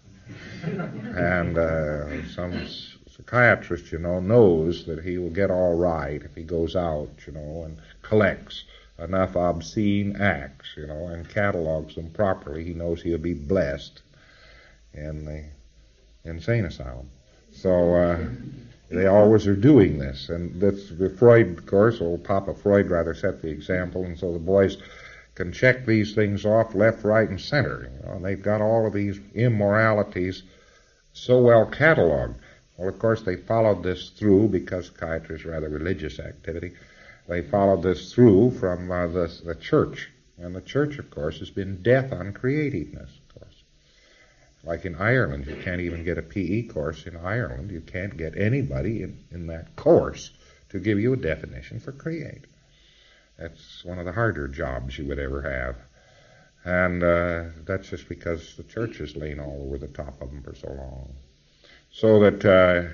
And some psychiatrist, knows that he will get all right if he goes out, and collects enough obscene acts, and catalogs them properly. He knows he'll be blessed in the insane asylum. So they always are doing this. And that's Freud, of course, old Papa Freud rather set the example, and so the boys can check these things off left, right, and center. And they've got all of these immoralities so well cataloged. Well, of course, they followed this through, because psychiatry is rather religious activity. They followed this through from the church. And the church, of course, has been death on creativeness, of course. Like in Ireland, you can't even get a PE course in Ireland. You can't get anybody in that course to give you a definition for create. That's one of the harder jobs you would ever have. And that's just because the church has lain all over the top of them for so long. So that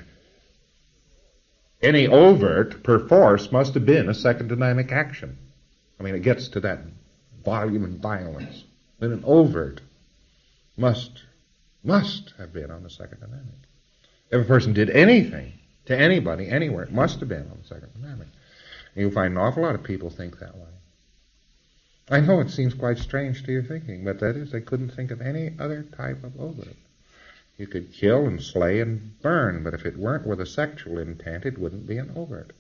any overt, perforce, must have been a second dynamic action. I mean, it gets to that volume and violence. Then an overt must have been on the second dynamic. If a person did anything to anybody, anywhere, it must have been on the second dynamic. And you'll find an awful lot of people think that way. I know it seems quite strange to your thinking, but that is, they couldn't think of any other type of overt. You could kill and slay and burn, but if it weren't with a sexual intent, it wouldn't be an overt.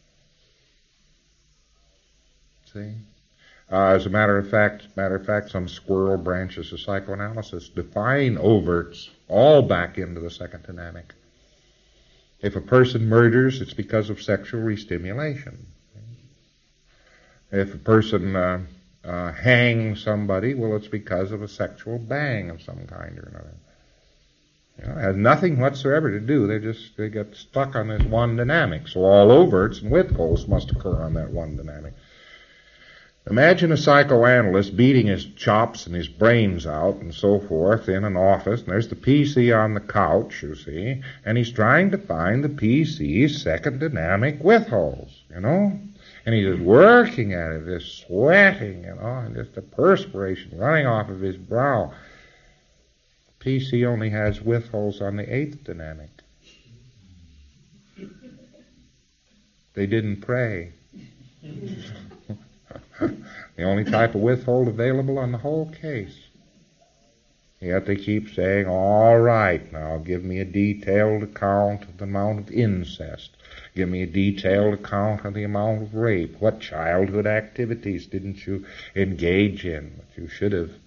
See? As a matter of fact, some squirrel branches of psychoanalysis define overts all back into the second dynamic. If a person murders, it's because of sexual restimulation. If a person hangs somebody, well, it's because of a sexual bang of some kind or another. It has nothing whatsoever to do. They get stuck on this one dynamic. So all overts and withholds must occur on that one dynamic. Imagine a psychoanalyst beating his chops and his brains out and so forth in an office, and there's the PC on the couch, you see, and he's trying to find the PC's second dynamic withholds, you know? And he's just working at it, just sweating, you know, and just the perspiration running off of his brow. PC only has withholds on the eighth dynamic. They didn't pray. The only type of withhold available on the whole case. Yet they keep saying, all right, now give me a detailed account of the amount of incest. Give me a detailed account of the amount of rape. What childhood activities didn't you engage in that you should have?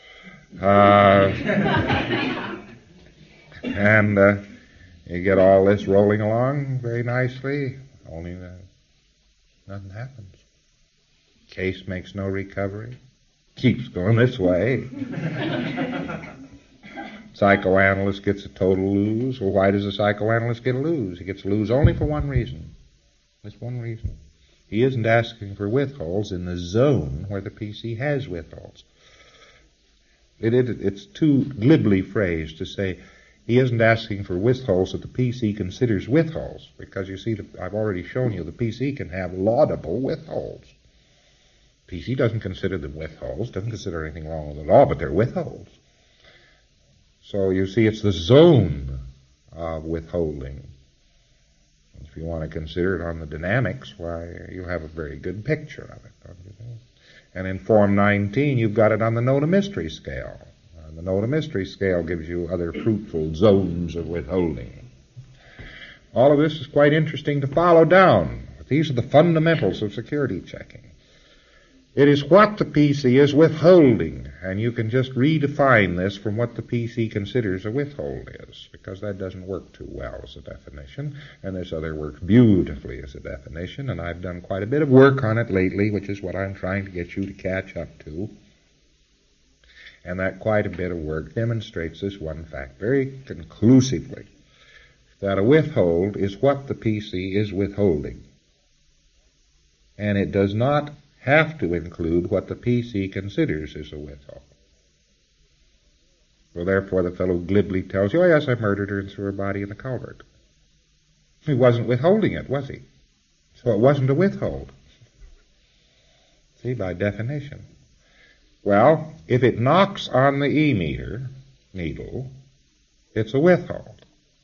And you get all this rolling along very nicely, only nothing happens. Case makes no recovery. Keeps going this way. Psychoanalyst gets a total lose. Well, why does a psychoanalyst get a lose? He gets a lose only for one reason. That's one reason. He isn't asking for withholds in the zone where the PC has withholds. It's too glibly phrased to say he isn't asking for withholds that the PC considers withholds, because you see, I've already shown you the PC can have laudable withholds. PC doesn't consider them withholds, doesn't consider anything wrong with the law, but they're withholds. So you see, it's the zone of withholding. If you want to consider it on the dynamics, why, you'll have a very good picture of it, don't you think? And in Form 19, you've got it on the Noda-Mystery scale. The Noda-Mystery scale gives you other fruitful zones of withholding. All of this is quite interesting to follow down. These are the fundamentals of security checking. It is what the PC is withholding, and you can just redefine this from what the PC considers a withhold is, because that doesn't work too well as a definition, and this other works beautifully as a definition, and I've done quite a bit of work on it lately, which is what I'm trying to get you to catch up to. And that quite a bit of work demonstrates this one fact very conclusively, that a withhold is what the PC is withholding. And it does not have to include what the PC considers as a withhold. So therefore the fellow glibly tells you, oh yes, I murdered her and threw her body in the culvert. He wasn't withholding it, was he? So it wasn't a withhold. See, by definition. Well, if it knocks on the E-meter needle, it's a withhold.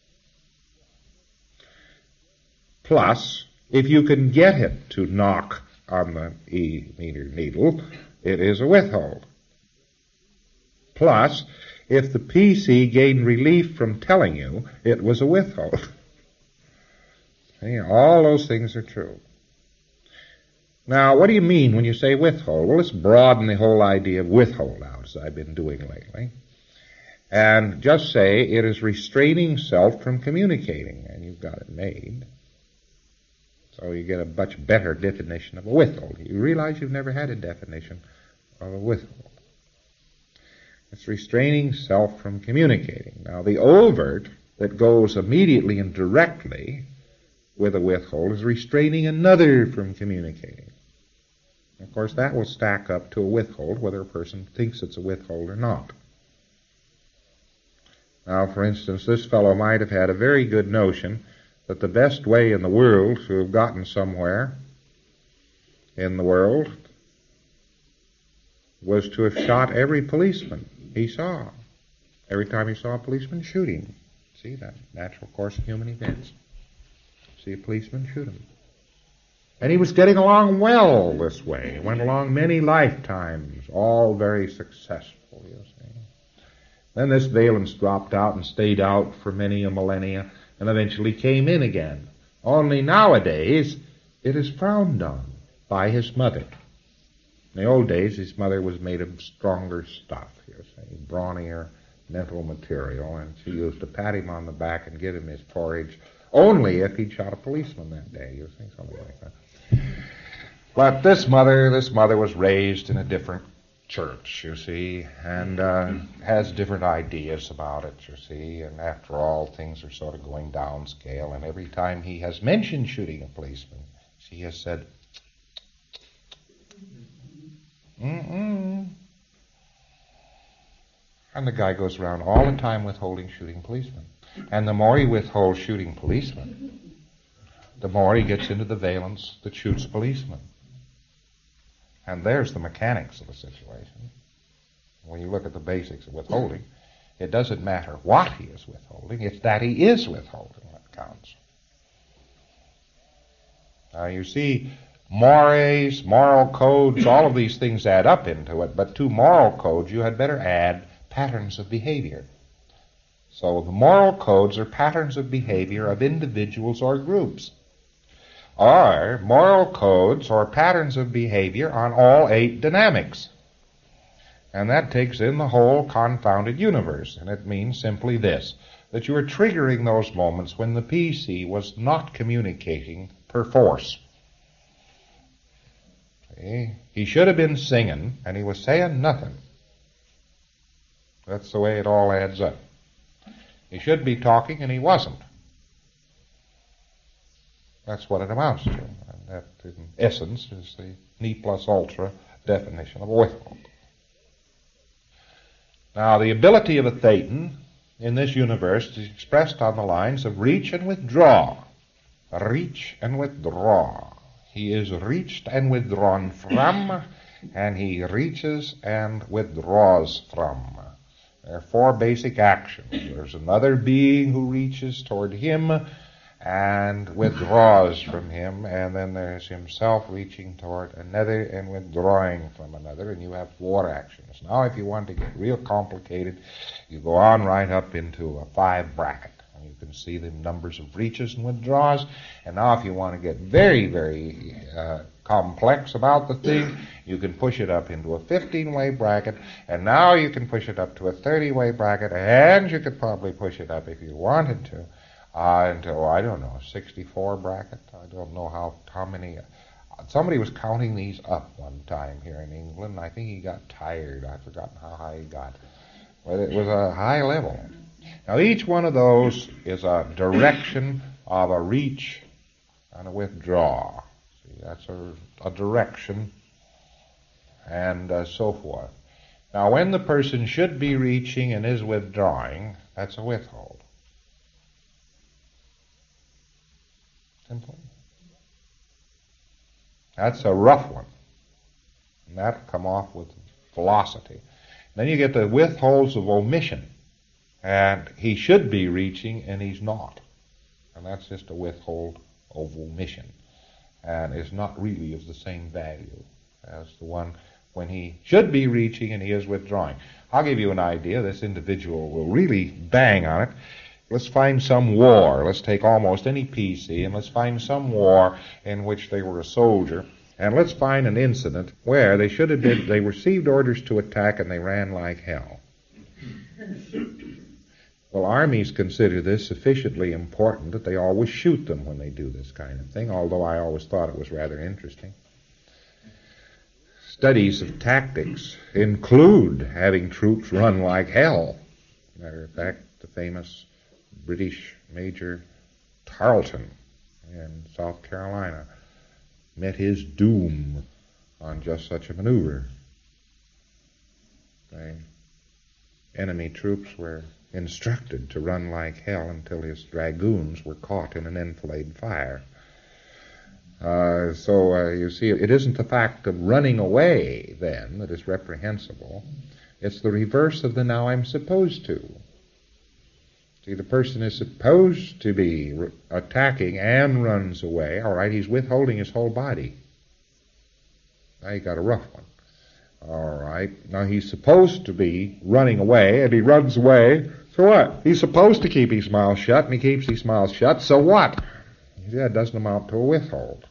Plus, if you can get it to knock on the E-meter needle, it is a withhold. Plus, if the PC gained relief from telling you, it was a withhold. See, all those things are true. Now, what do you mean when you say withhold? Well, let's broaden the whole idea of withhold out, as I've been doing lately, and just say it is restraining self from communicating, and you've got it made. So you get a much better definition of a withhold. You realize you've never had a definition of a withhold. It's restraining self from communicating. Now, the overt that goes immediately and directly with a withhold is restraining another from communicating. Of course, that will stack up to a withhold, whether a person thinks it's a withhold or not. Now, for instance, this fellow might have had a very good notion that the best way in the world to have gotten somewhere in the world was to have shot every policeman he saw. Every time he saw a policeman, shoot him. See, that natural course of human events. See a policeman, shoot him. And he was getting along well this way. He went along many lifetimes, all very successful, you see. Then this valence dropped out and stayed out for many a millennia, and eventually came in again. Only nowadays, it is frowned on by his mother. In the old days, his mother was made of stronger stuff, you see, brawnier mental material, and she used to pat him on the back and give him his porridge, only if he'd shot a policeman that day, you see, something like that. But this mother was raised in a different church, you see, and has different ideas about it, you see, and after all, things are sort of going downscale, and every time he has mentioned shooting a policeman, she has said, Mm-mm. And the guy goes around all the time withholding shooting policemen. And the more he withholds shooting policemen, the more he gets into the valence that shoots policemen. And there's the mechanics of the situation. When you look at the basics of withholding, it doesn't matter what he is withholding, it's that he is withholding that counts. Now you see, mores, moral codes, all of these things add up into it, but to moral codes you had better add patterns of behavior. So the moral codes are patterns of behavior of individuals or groups. Are moral codes or patterns of behavior on all 8 dynamics. And that takes in the whole confounded universe. And it means simply this, that you are triggering those moments when the PC was not communicating per force. See? He should have been singing, and he was saying nothing. That's the way it all adds up. He should be talking, and he wasn't. That's what it amounts to. And that, in essence, is the ne plus ultra definition of a withhold. Now, the ability of a thetan in this universe is expressed on the lines of reach and withdraw. Reach and withdraw. He is reached and withdrawn from, and he reaches and withdraws from. There are 4 basic actions. There's another being who reaches toward him and withdraws from him, and then there's himself reaching toward another and withdrawing from another, and you have 4 actions. Now, if you want to get real complicated, you go on right up into a 5 bracket. And you can see the numbers of reaches and withdraws. And now if you want to get very, very complex about the thing, you can push it up into a 15-way bracket, and now you can push it up to a 30-way bracket, and you could probably push it up if you wanted to until, I don't know, 64 bracket. I don't know how many. Somebody was counting these up one time here in England. I think he got tired. I've forgotten how high he got. But it was a high level. Now each one of those is a direction of a reach and a withdraw. See, that's a direction and so forth. Now when the person should be reaching and is withdrawing, that's a withhold. Simple. That's a rough one. And that'll come off with velocity. Then you get the withholds of omission. And he should be reaching, and he's not. And that's just a withhold of omission. And is not really of the same value as the one when he should be reaching and he is withdrawing. I'll give you an idea. This individual will really bang on it. Let's find some war. Let's take almost any PC, and let's find some war in which they were a soldier. And let's find an incident where they should have been, they received orders to attack and they ran like hell. Well, armies consider this sufficiently important that they always shoot them when they do this kind of thing, although I always thought it was rather interesting. Studies of tactics include having troops run like hell. Matter of fact, the famous British Major Tarleton in South Carolina met his doom on just such a maneuver. The enemy troops were instructed to run like hell until his dragoons were caught in an enfilade fire. So you see, it isn't the fact of running away, then, that is reprehensible. It's the reverse of the now I'm supposed to. See, the person is supposed to be attacking and runs away. All right, he's withholding his whole body. Now you got a rough one. All right, now he's supposed to be running away, and he runs away. So what? He's supposed to keep his mouth shut, and he keeps his mouth shut. So what? Yeah, it doesn't amount to a withhold.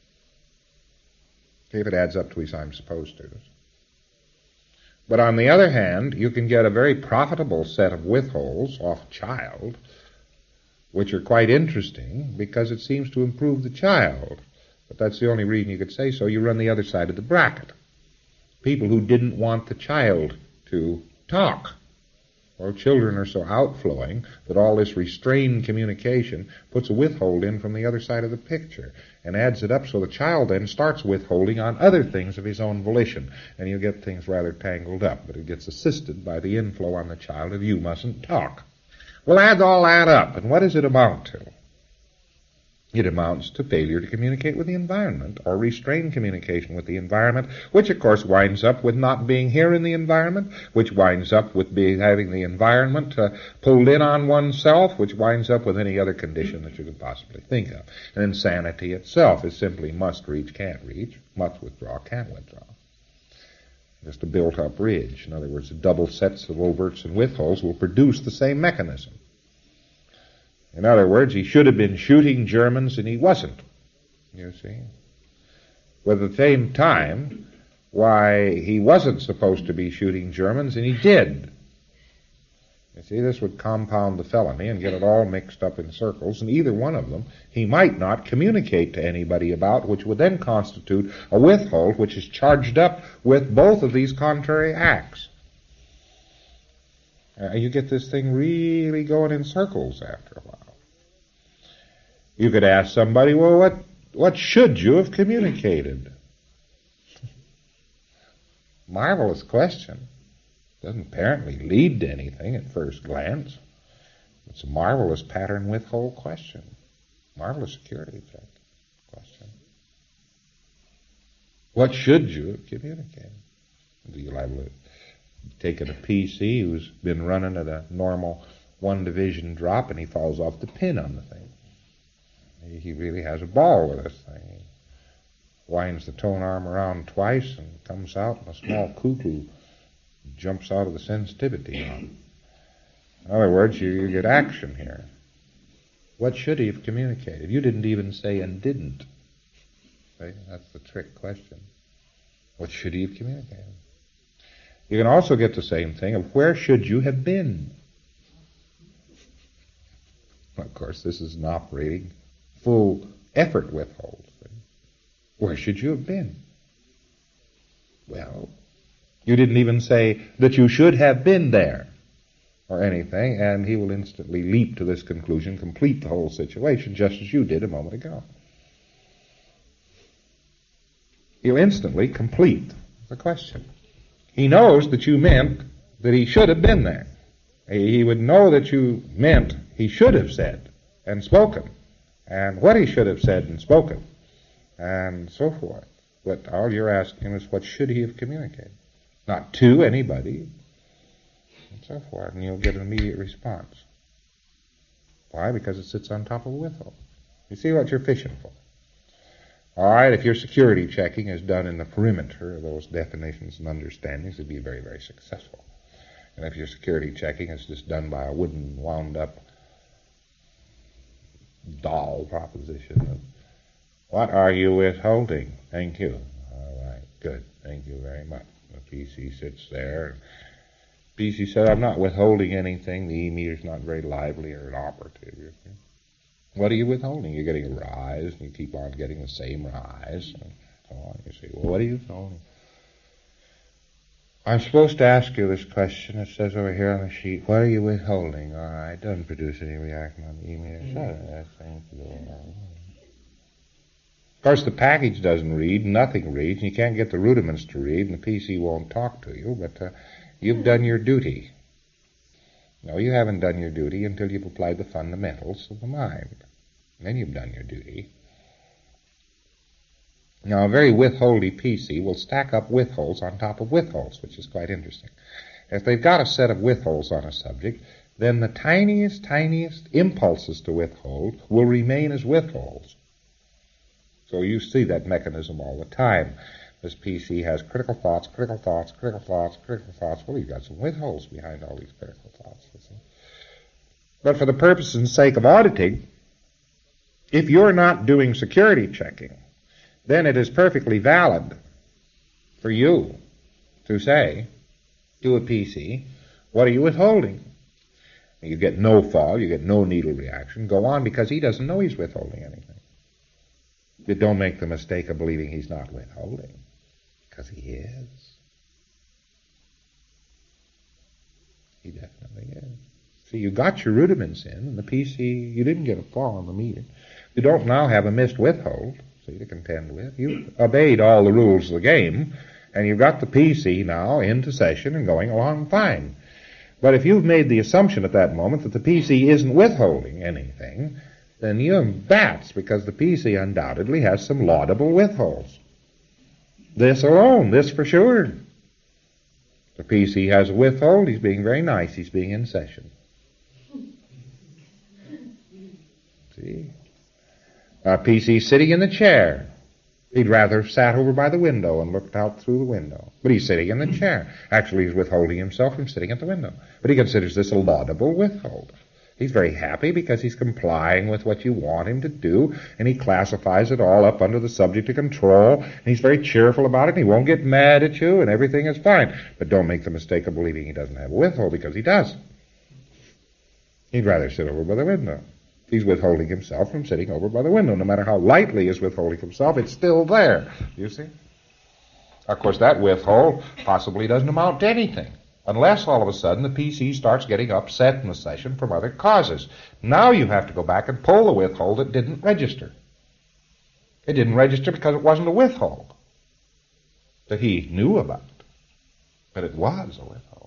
See if it adds up to his I'm supposed to. But on the other hand, you can get a very profitable set of withholds off child, which are quite interesting because it seems to improve the child. But that's the only reason you could say so. You run the other side of the bracket. People who didn't want the child to talk. Well, children are so outflowing that all this restrained communication puts a withhold in from the other side of the picture and adds it up, so the child then starts withholding on other things of his own volition, and you get things rather tangled up, but it gets assisted by the inflow on the child of "you mustn't talk." Well, add all that up, and what does it amount to? It amounts to failure to communicate with the environment, or restrained communication with the environment, which of course winds up with not being here in the environment, which winds up with having the environment pulled in on oneself, which winds up with any other condition that you could possibly think of. And insanity itself is simply must reach, can't reach, must withdraw, can't withdraw. Just a built-up ridge. In other words, double sets of overts and withholds will produce the same mechanism. In other words, he should have been shooting Germans and he wasn't, you see. But at the same time, why, he wasn't supposed to be shooting Germans and he did. You see, this would compound the felony and get it all mixed up in circles, and either one of them he might not communicate to anybody about, which would then constitute a withhold which is charged up with both of these contrary acts. You get this thing really going in circles after a while. You could ask somebody, well, what should you have communicated? Marvelous question. Doesn't apparently lead to anything at first glance. It's a marvelous pattern withhold question. Marvelous security check question. What should you have communicated? Do you have taken a PC who's been running at a normal 1 division drop and he falls off the pin on the thing? He really has a ball with this thing. He winds the tone arm around twice and comes out, and a small cuckoo jumps out of the sensitivity on. In other words, you get action here. What should he have communicated? You didn't even say "and didn't." See? That's the trick question. What should he have communicated? You can also get the same thing of where should you have been? Of course, this is an operating full effort withhold. Where should you have been? Well, you didn't even say that you should have been there or anything, and he will instantly leap to this conclusion, complete the whole situation, just as you did a moment ago. He'll instantly complete the question. He knows that you meant that he should have been there. He would know that you meant he should have said and spoken, and what he should have said and spoken, and so forth. But all you're asking is, what should he have communicated? Not to anybody, and so forth, and you'll get an immediate response. Why? Because it sits on top of a withhold. You see what you're fishing for. All right, if your security checking is done in the perimeter of those definitions and understandings, it'd be very, very successful. And if your security checking is just done by a wooden, wound-up doll proposition of, what are you withholding? Thank you. All right, good. Thank you very much. The PC sits there. PC said, I'm not withholding anything. The E-meter's not very lively or operative. You see. What are you withholding? You're getting a rise, and you keep on getting the same rise, and so on. You say, well, what are you withholding? I'm supposed to ask you this question. It says over here on the sheet, what are you withholding? All right, doesn't produce any reaction on the E-meter. Of course, the package doesn't read, nothing reads, and you can't get the rudiments to read, and the PC won't talk to you, but you've done your duty. No, you haven't done your duty until you've applied the fundamentals of the mind. And then you've done your duty. Now, a very withholdy PC will stack up withholds on top of withholds, which is quite interesting. If they've got a set of withholds on a subject, then the tiniest impulses to withhold will remain as withholds. So you see that mechanism all the time. This PC has critical thoughts, critical thoughts, critical thoughts, critical thoughts. Well, you've got some withholds behind all these critical thoughts. But for the purpose and sake of auditing, if you're not doing security checking, then it is perfectly valid for you to say to a PC, what are you withholding? And you get no fall, you get no needle reaction. Go on, because he doesn't know he's withholding anything. But don't make the mistake of believing he's not withholding, because he is. He definitely is. See, you got your rudiments in, and the PC, you didn't get a flaw on the meter. You don't now have a missed withhold, see, to contend with. You obeyed all the rules of the game, and you've got the PC now into session and going along fine. But if you've made the assumption at that moment that the PC isn't withholding anything, then you're bats, because the PC undoubtedly has some laudable withholds. This alone, this for sure. The PC has a withhold, he's being very nice, he's being in session. See? PC sitting in the chair. He'd rather have sat over by the window and looked out through the window. But he's sitting in the chair. Actually, he's withholding himself from sitting at the window. But he considers this a laudable withhold. He's very happy because he's complying with what you want him to do, and he classifies it all up under the subject of control, and he's very cheerful about it, and he won't get mad at you, and everything is fine. But don't make the mistake of believing he doesn't have a withhold, because he does. He'd rather sit over by the window. He's withholding himself from sitting over by the window. No matter how lightly he's withholding himself, it's still there. You see? Of course, that withhold possibly doesn't amount to anything, unless all of a sudden the PC starts getting upset in the session from other causes. Now you have to go back and pull the withhold that didn't register. It didn't register because it wasn't a withhold that he knew about, but it was a withhold.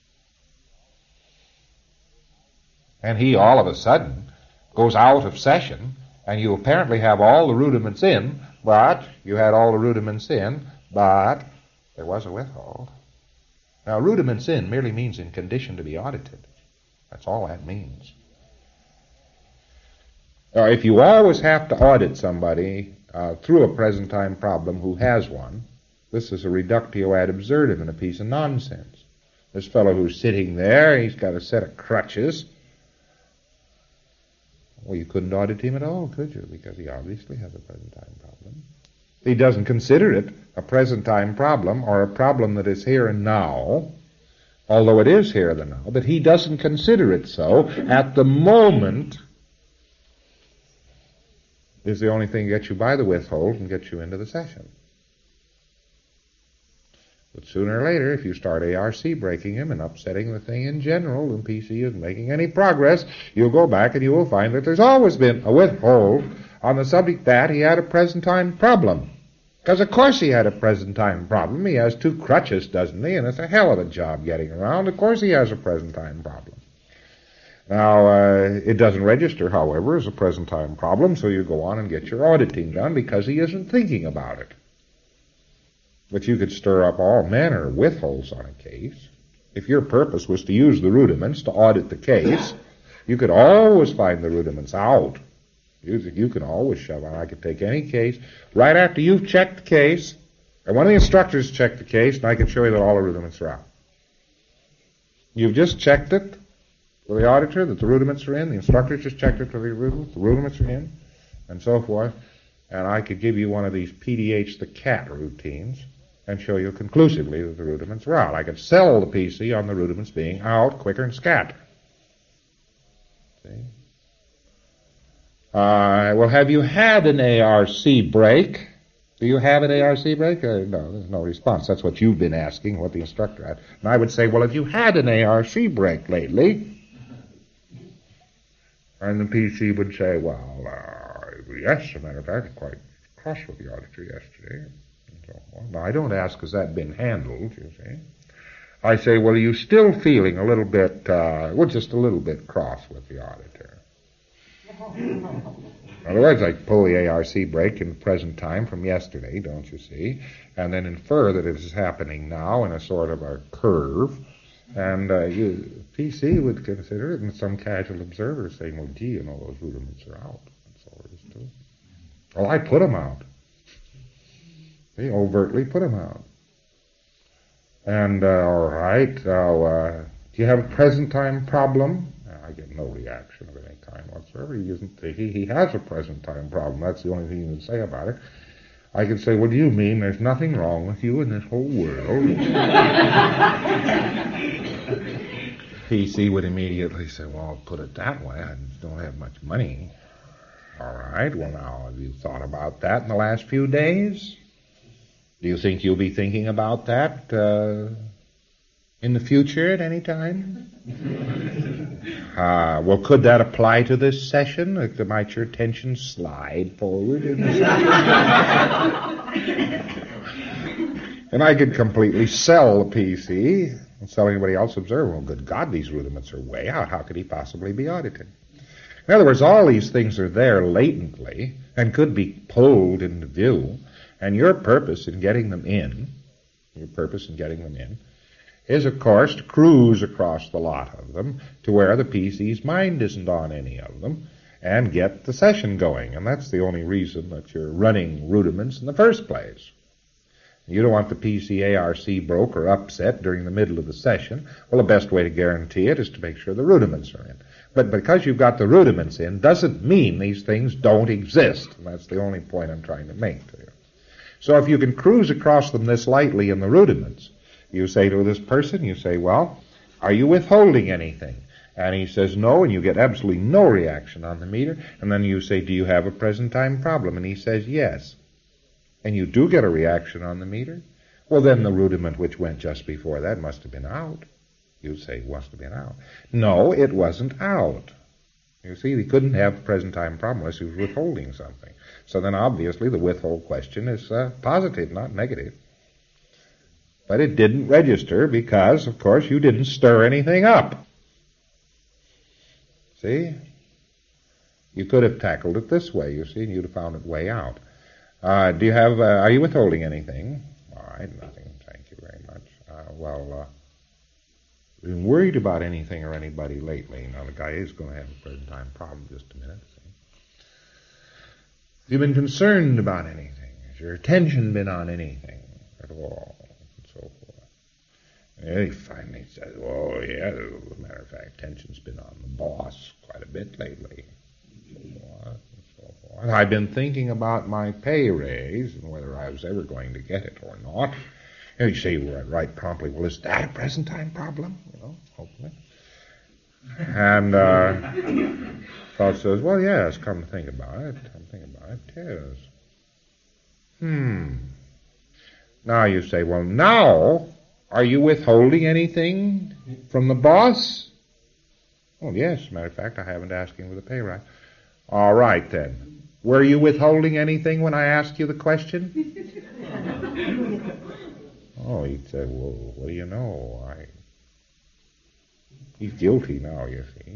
And he all of a sudden goes out of session, and you apparently have all the rudiments in, but you had all the rudiments in, but there was a withhold. Now, rudiments in merely means in condition to be audited. That's all that means. Now, if you always have to audit somebody through a present time problem who has one, this is a reductio ad absurdum and a piece of nonsense. This fellow who's sitting there, he's got a set of crutches. Well, you couldn't audit him at all, could you? Because he obviously has a present time problem. He doesn't consider it a present time problem or a problem that is here and now, although it is here and now, but he doesn't consider it so. At the moment is the only thing that gets you by the withhold and gets you into the session. But sooner or later, if you start ARC breaking him and upsetting the thing in general, and PC isn't making any progress, you'll go back and you will find that there's always been a withhold on the subject that he had a present time problem. Because of course he had a present time problem. He has two crutches, doesn't he? And it's a hell of a job getting around. Of course he has a present time problem. Now, it doesn't register, however, as a present time problem, so you go on and get your auditing done because he isn't thinking about it. But you could stir up all manner of withholds on a case. If your purpose was to use the rudiments to audit the case, you could always find the rudiments out. You can always shove on. I could take any case right after you've checked the case, and one of the instructors checked the case, and I can show you that all the rudiments are out. You've just checked it for the auditor that the rudiments are in. The instructor just checked it for the rudiments are in, and so forth. And I could give you one of these PDH the cat routines and show you conclusively that the rudiments are out. I could sell the PC on the rudiments being out quicker than scat. See? Well, have you had an ARC break? Do you have an ARC break? No, there's no response. That's what you've been asking, what the instructor had. And I would say, well, have you had an ARC break lately? And the PC would say, well, yes, as a matter of fact, I'm quite cross with the auditor yesterday. So, well, now, I don't ask, has that been handled, you see. I say, well, are you still feeling a little bit, just a little bit cross with the auditor? In other words, I pull the ARC break in the present time from yesterday, don't you see, and then infer that it is happening now in a sort of a curve, and PC would consider it, and some casual observer saying, well, gee, those rudiments are out. That's all it is to it. Well, I put them out. They overtly put them out. And, all right, do you have a present time problem? I get no reaction of any kind whatsoever. He isn't thinking. He has a present time problem. That's the only thing you can say about it. I can say, what do you mean? There's nothing wrong with you in this whole world. PC would immediately say, well, I'll put it that way. I don't have much money. All right, well, now, have you thought about that in the last few days? Do you think you'll be thinking about that in the future at any time? Well, could that apply to this session? Might your attention slide forward in the And I could completely sell the PC and sell anybody else observe. Well, good God, these rudiments are way out. How could he possibly be audited? In other words, all these things are there latently and could be pulled into view, and your purpose in getting them in, is, of course, to cruise across the lot of them to where the PC's mind isn't on any of them and get the session going. And that's the only reason that you're running rudiments in the first place. You don't want the PC ARC broke or upset during the middle of the session. Well, the best way to guarantee it is to make sure the rudiments are in. But because you've got the rudiments in doesn't mean these things don't exist. And that's the only point I'm trying to make to you. So if you can cruise across them this lightly in the rudiments, you say to this person, you say, well, are you withholding anything? And he says no, and you get absolutely no reaction on the meter. And then you say, do you have a present time problem? And he says yes. And you do get a reaction on the meter. Well, then the rudiment which went just before that must have been out. You say it must have been out. No, it wasn't out. You see, he couldn't have a present time problem unless he was withholding something. So then obviously the withhold question is positive, not negative. But it didn't register because, of course, you didn't stir anything up. See? You could have tackled it this way, you see, and you'd have found it way out. Are you withholding anything? All right, nothing. Thank you very much. Been worried about anything or anybody lately? Now, the guy is going to have a present time problem in just a minute. See? Have you been concerned about anything? Has your attention been on anything at all? And so forth. And he finally says, oh, yeah, as a matter of fact, attention's been on the boss quite a bit lately. And so forth. I've been thinking about my pay raise and whether I was ever going to get it or not. And you say right promptly, well, is that a present time problem? You know, hopefully. And fellow says, well, yes, come to think about it. It is. Now you say, well, now, are you withholding anything from the boss? Well, yes, as a matter of fact, I haven't asked him for the pay rise. All right, then. Were you withholding anything when I asked you the question? Oh, he'd say, well, what do you know? He's guilty now, you see.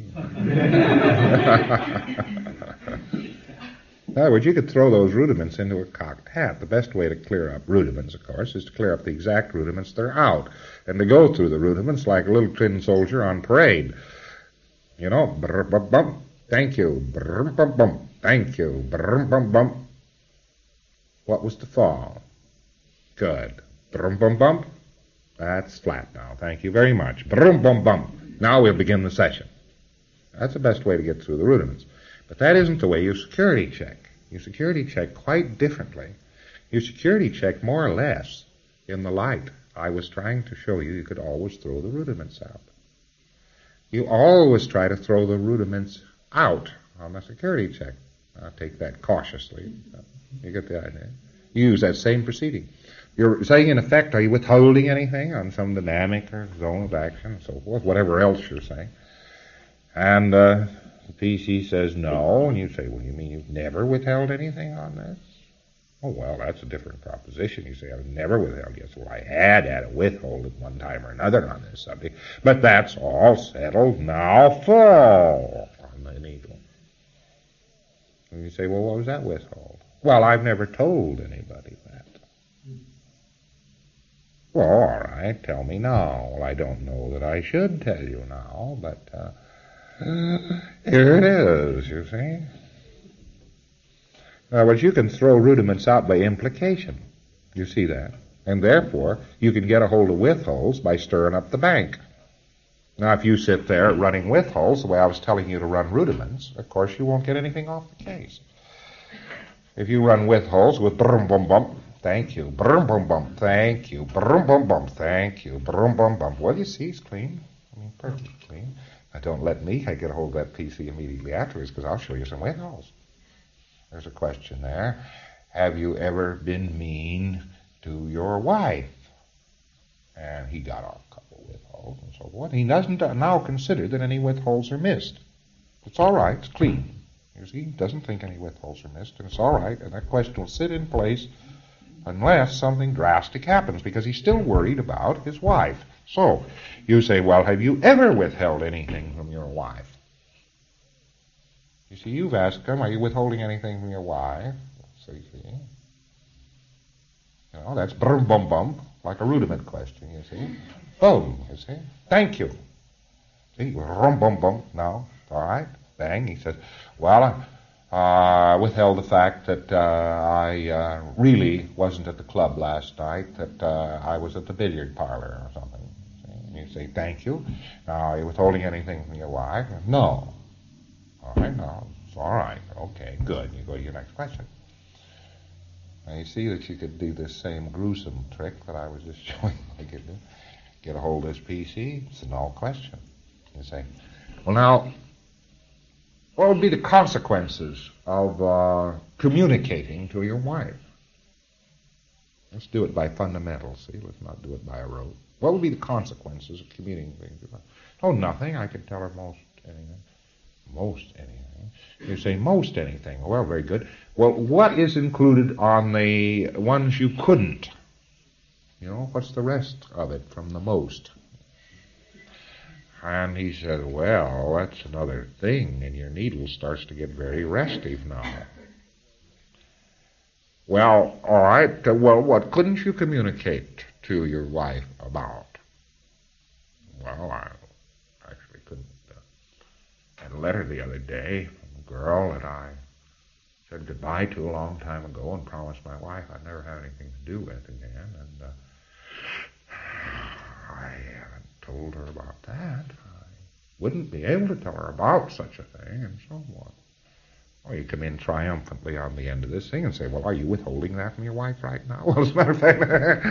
In other words, you could throw those rudiments into a cocked hat. The best way to clear up rudiments, of course, is to clear up the exact rudiments that are out, and to go through the rudiments like a little tin soldier on parade. You know, brr-bum-bum, thank you, brr-bum-bum. Thank you. Brum, bum, bum. What was the fall? Good. Brum, bum, bum. That's flat now. Thank you very much. Brum, bum, bum. Now we'll begin the session. That's the best way to get through the rudiments. But that isn't the way you security check. You security check quite differently. You security check more or less in the light I was trying to show you. You could always throw the rudiments out. You always try to throw the rudiments out on the security check. I'll take that cautiously. You get the idea. You use that same proceeding. You're saying, in effect, are you withholding anything on some dynamic or zone of action and so forth, whatever else you're saying. And the PC says no, and you say, well, you mean you've never withheld anything on this? Oh, well, that's a different proposition. You say, I've never withheld. Yes, well, I had a withhold at one time or another on this subject, but that's all settled now. Fall on the needle. And you say, well, what was that withhold? Well, I've never told anybody that. Well, all right, tell me now. Well, I don't know that I should tell you now, but here it is, you see. In other words, you can throw rudiments out by implication. You see that? And therefore, you can get a hold of withholds by stirring up the bank. Now, if you sit there running withholds the way I was telling you to run rudiments, of course you won't get anything off the case. If you run withholds with brum bum bum, thank you, brum bum bum, thank you, brum bum bum, thank you, brum bum bum. Well, you see, it's clean. I mean, perfectly clean. Now, don't let me get a hold of that PC immediately afterwards, because I'll show you some withholds. There's a question there. Have you ever been mean to your wife? And he got off a couple withholds. withhold and so forth. He doesn't now consider that any withholds are missed. It's all right. It's clean. You see, he doesn't think any withholds are missed, and it's all right, and that question will sit in place unless something drastic happens, because he's still worried about his wife. So, you say, well, have you ever withheld anything from your wife? You see, you've asked him, are you withholding anything from your wife? So you see, that's brum bum bum, like a rudiment question, you see. Boom, you see. Thank you. See, rum bum bum, now, all right, bang. He says, well, I withheld the fact that I really wasn't at the club last night, that I was at the billiard parlor or something. And you say, thank you. Now, are you withholding anything from your wife? No. All right, no, it's all right. Okay, good. You go to your next question. Now, you see that you could do this same gruesome trick that I was just showing. I could get a hold of this PC. It's a null question. You say, well, now, what would be the consequences of communicating to your wife? Let's do it by fundamentals, see? Let's not do it by a rote. What would be the consequences of communicating to her? Oh, nothing. I could tell her most anything. Most anything. You say most anything. Well, very good. Well, what is included on the ones you couldn't? What's the rest of it from the most? And he said, well, that's another thing, and your needle starts to get very restive now. Well, all right, well, what couldn't you communicate to your wife about? Well, I actually couldn't. I had a letter the other day from a girl that I said goodbye to a long time ago and promised my wife I'd never have anything to do with again, and I haven't told her about that. I wouldn't be able to tell her about such a thing, and so on. Well, you come in triumphantly on the end of this thing and say, well, are you withholding that from your wife right now? Well, as a matter of fact,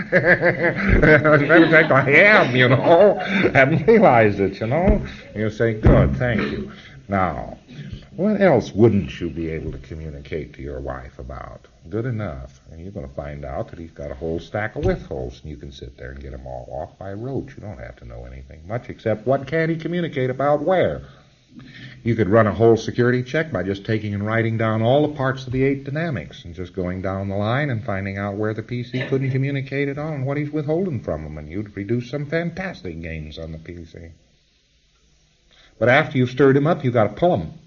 I am, Haven't realized it, And you say, good, thank you. Now, what else wouldn't you be able to communicate to your wife about? Good enough. And you're going to find out that he's got a whole stack of withholds, and you can sit there and get them all off by rote. You don't have to know anything much except what can he communicate about where. You could run a whole security check by just taking and writing down all the parts of the 8 dynamics and just going down the line and finding out where the PC couldn't communicate at all and what he's withholding from them, and you'd produce some fantastic gains on the PC. But after you've stirred him up, you've got to pull him.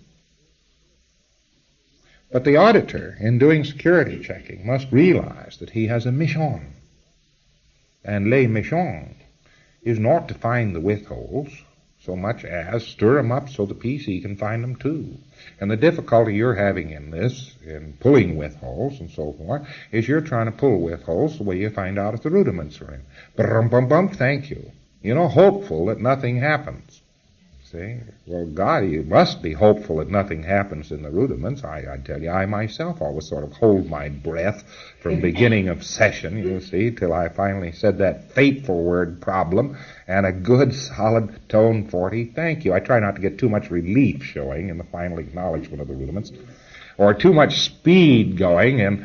But the auditor, in doing security checking, must realize that he has a mission. And le mission is not to find the withholds so much as stir them up so the PC can find them too. And the difficulty you're having in this, in pulling withholds and so forth, is you're trying to pull withholds the way you find out if the rudiments are in. Bum, thank you. Hopeful that nothing happens. See? Well, God, you must be hopeful that nothing happens in the rudiments. I tell you, I myself always sort of hold my breath from beginning of session, till I finally said that fateful word problem, and a good solid tone 40, thank you. I try not to get too much relief showing in the final acknowledgement of the rudiments, or too much speed going, and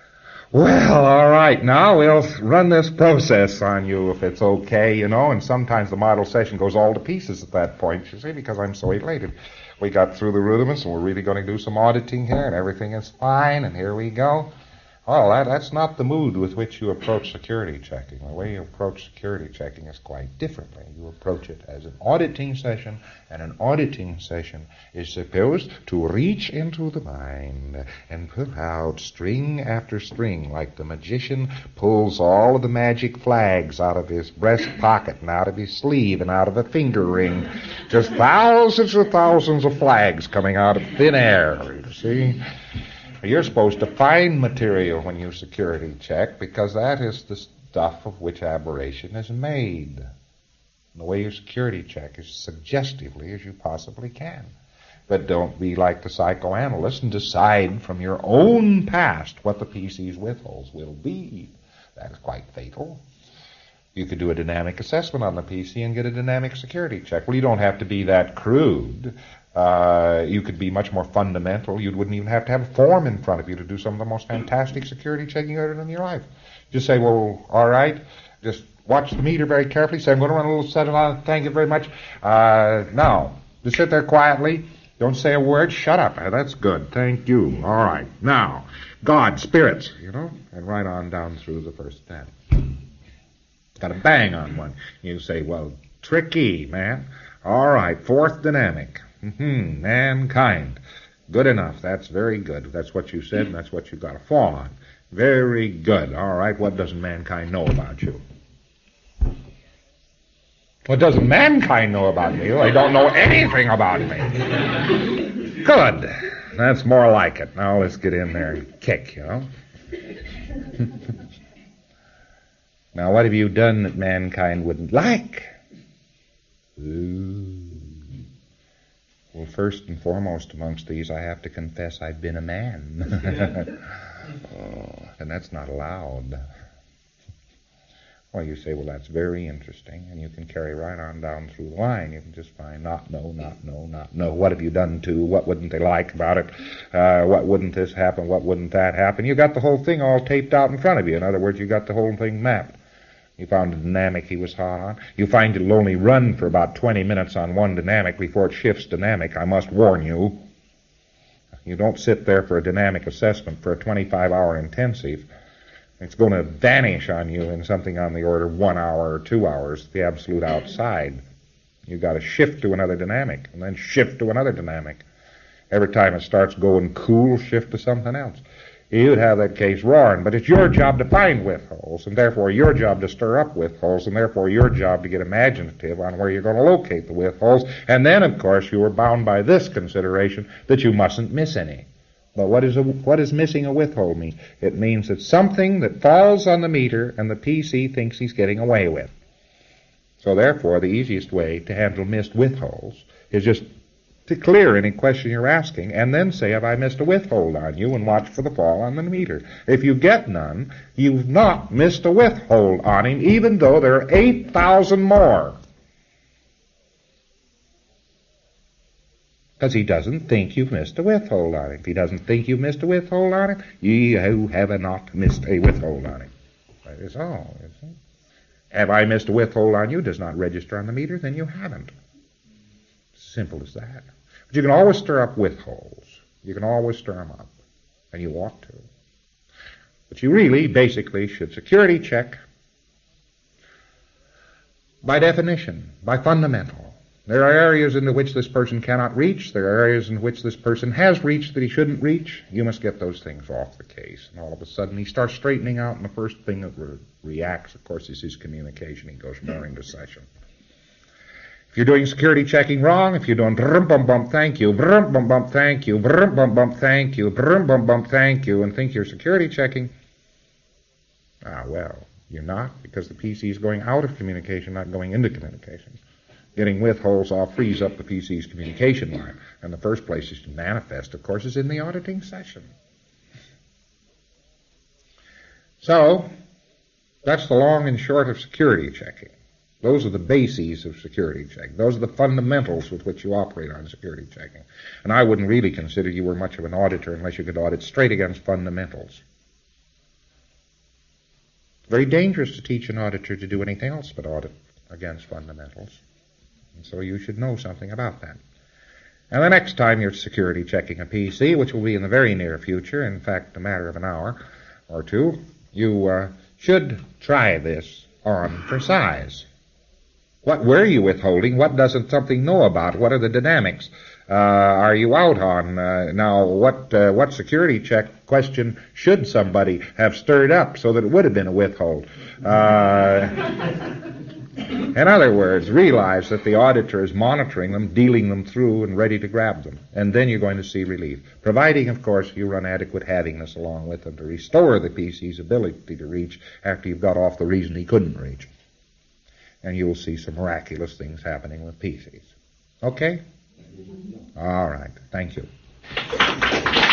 well, all right, now we'll run this process on you if it's okay, and sometimes the model session goes all to pieces at that point, you see, because I'm so elated. We got through the rudiments, and we're really going to do some auditing here, and everything is fine, and here we go. Well, that's not the mood with which you approach security checking. The way you approach security checking is quite differently. You approach it as an auditing session, and an auditing session is supposed to reach into the mind and pull out string after string, like the magician pulls all of the magic flags out of his breast pocket and out of his sleeve and out of a finger ring. Just thousands and thousands of flags coming out of thin air, you see. You're supposed to find material when you security check, because that is the stuff of which aberration is made. And the way you security check is suggestively as you possibly can. But don't be like the psychoanalyst and decide from your own past what the PC's withholds will be. That is quite fatal. You could do a dynamic assessment on the PC and get a dynamic security check. Well, you don't have to be that crude. You could be much more fundamental. You wouldn't even have to have a form in front of you to do some of the most fantastic security checking you've ever done in your life. Just say, well, all right, just Watch the meter very carefully. Say, I'm going to run a little set on. Thank you very much. Now, just sit there quietly. Don't say a word. Shut up. That's good. Thank you. All right. Now, God, spirits, and right on down through the first step. Got a bang on one. You say, well, tricky, man. All right. Fourth dynamic. Mankind. Good enough. That's very good. That's what you said, and that's what you got to fall on. Very good. All right. What doesn't mankind know about you? What doesn't mankind know about me? They don't know anything about me. Good. That's more like it. Now let's get in there and kick, Now what have you done that mankind wouldn't like? Ooh. Well, first and foremost amongst these, I have to confess I've been a man. And that's not allowed. Well, you say, well, that's very interesting, and you can carry right on down through the line. You can just find not no, not no, not no. What have you done to? What wouldn't they like about it? What wouldn't this happen? What wouldn't that happen? You got the whole thing all taped out in front of you. In other words, you got the whole thing mapped. You found a dynamic he was hot on. You find it'll only run for about 20 minutes on one dynamic before it shifts dynamic. I must warn you. You don't sit there for a dynamic assessment for a 25-hour intensive. It's going to vanish on you in something on the order of 1 hour or 2 hours, the absolute outside. You've got to shift to another dynamic, and then shift to another dynamic. Every time it starts going cool, shift to something else. You'd have that case roaring, but it's your job to find withholds, and therefore your job to stir up withholds, and therefore your job to get imaginative on where you're going to locate the withholds. And then, of course, you are bound by this consideration that you mustn't miss any. But what does missing a withhold mean? It means that something that falls on the meter and the PC thinks he's getting away with. So therefore, the easiest way to handle missed withholds is just to clear any question you're asking and then say, have I missed a withhold on you, and watch for the fall on the meter. If you get none, you've not missed a withhold on him, even though there are 8,000 more. Because he doesn't think you've missed a withhold on him. If he doesn't think you've missed a withhold on him, you have not missed a withhold on him. That is all. Have I missed a withhold on you does not register on the meter, then you haven't. Simple as that. But you can always stir up withholds. You can always stir them up. And you ought to. But you really, basically, should security check by definition, by fundamental. There are areas into which this person cannot reach. There are areas in which this person has reached that he shouldn't reach. You must get those things off the case. And all of a sudden he starts straightening out, and the first thing that reacts, of course, is his communication. He goes more into session. If you're doing security checking wrong, if you're doing brum bum bum thank you, brum bum bum thank you, brum bum bum thank you, brum bum bum thank you, and think you're security checking, well, you're not, because the PC is going out of communication, not going into communication. Getting withholds all frees up the PC's communication line. And the first place is to manifest, of course, is in the auditing session. So, that's the long and short of security checking. Those are the bases of security checking. Those are the fundamentals with which you operate on security checking. And I wouldn't really consider you were much of an auditor unless you could audit straight against fundamentals. Very dangerous to teach an auditor to do anything else but audit against fundamentals. And so you should know something about that. And the next time you're security checking a PC, which will be in the very near future, in fact a matter of an hour or two, you should try this on for size. What were you withholding? What doesn't something know about? What are the dynamics? Are you out on? Now, what security check question should somebody have stirred up so that it would have been a withhold? In other words, realize that the auditor is monitoring them, dealing them through, and ready to grab them. And then you're going to see relief. Providing, of course, you run adequate havingness along with them to restore the PC's ability to reach after you've got off the reason he couldn't reach. And you'll see some miraculous things happening with PCs. Okay? All right. Thank you.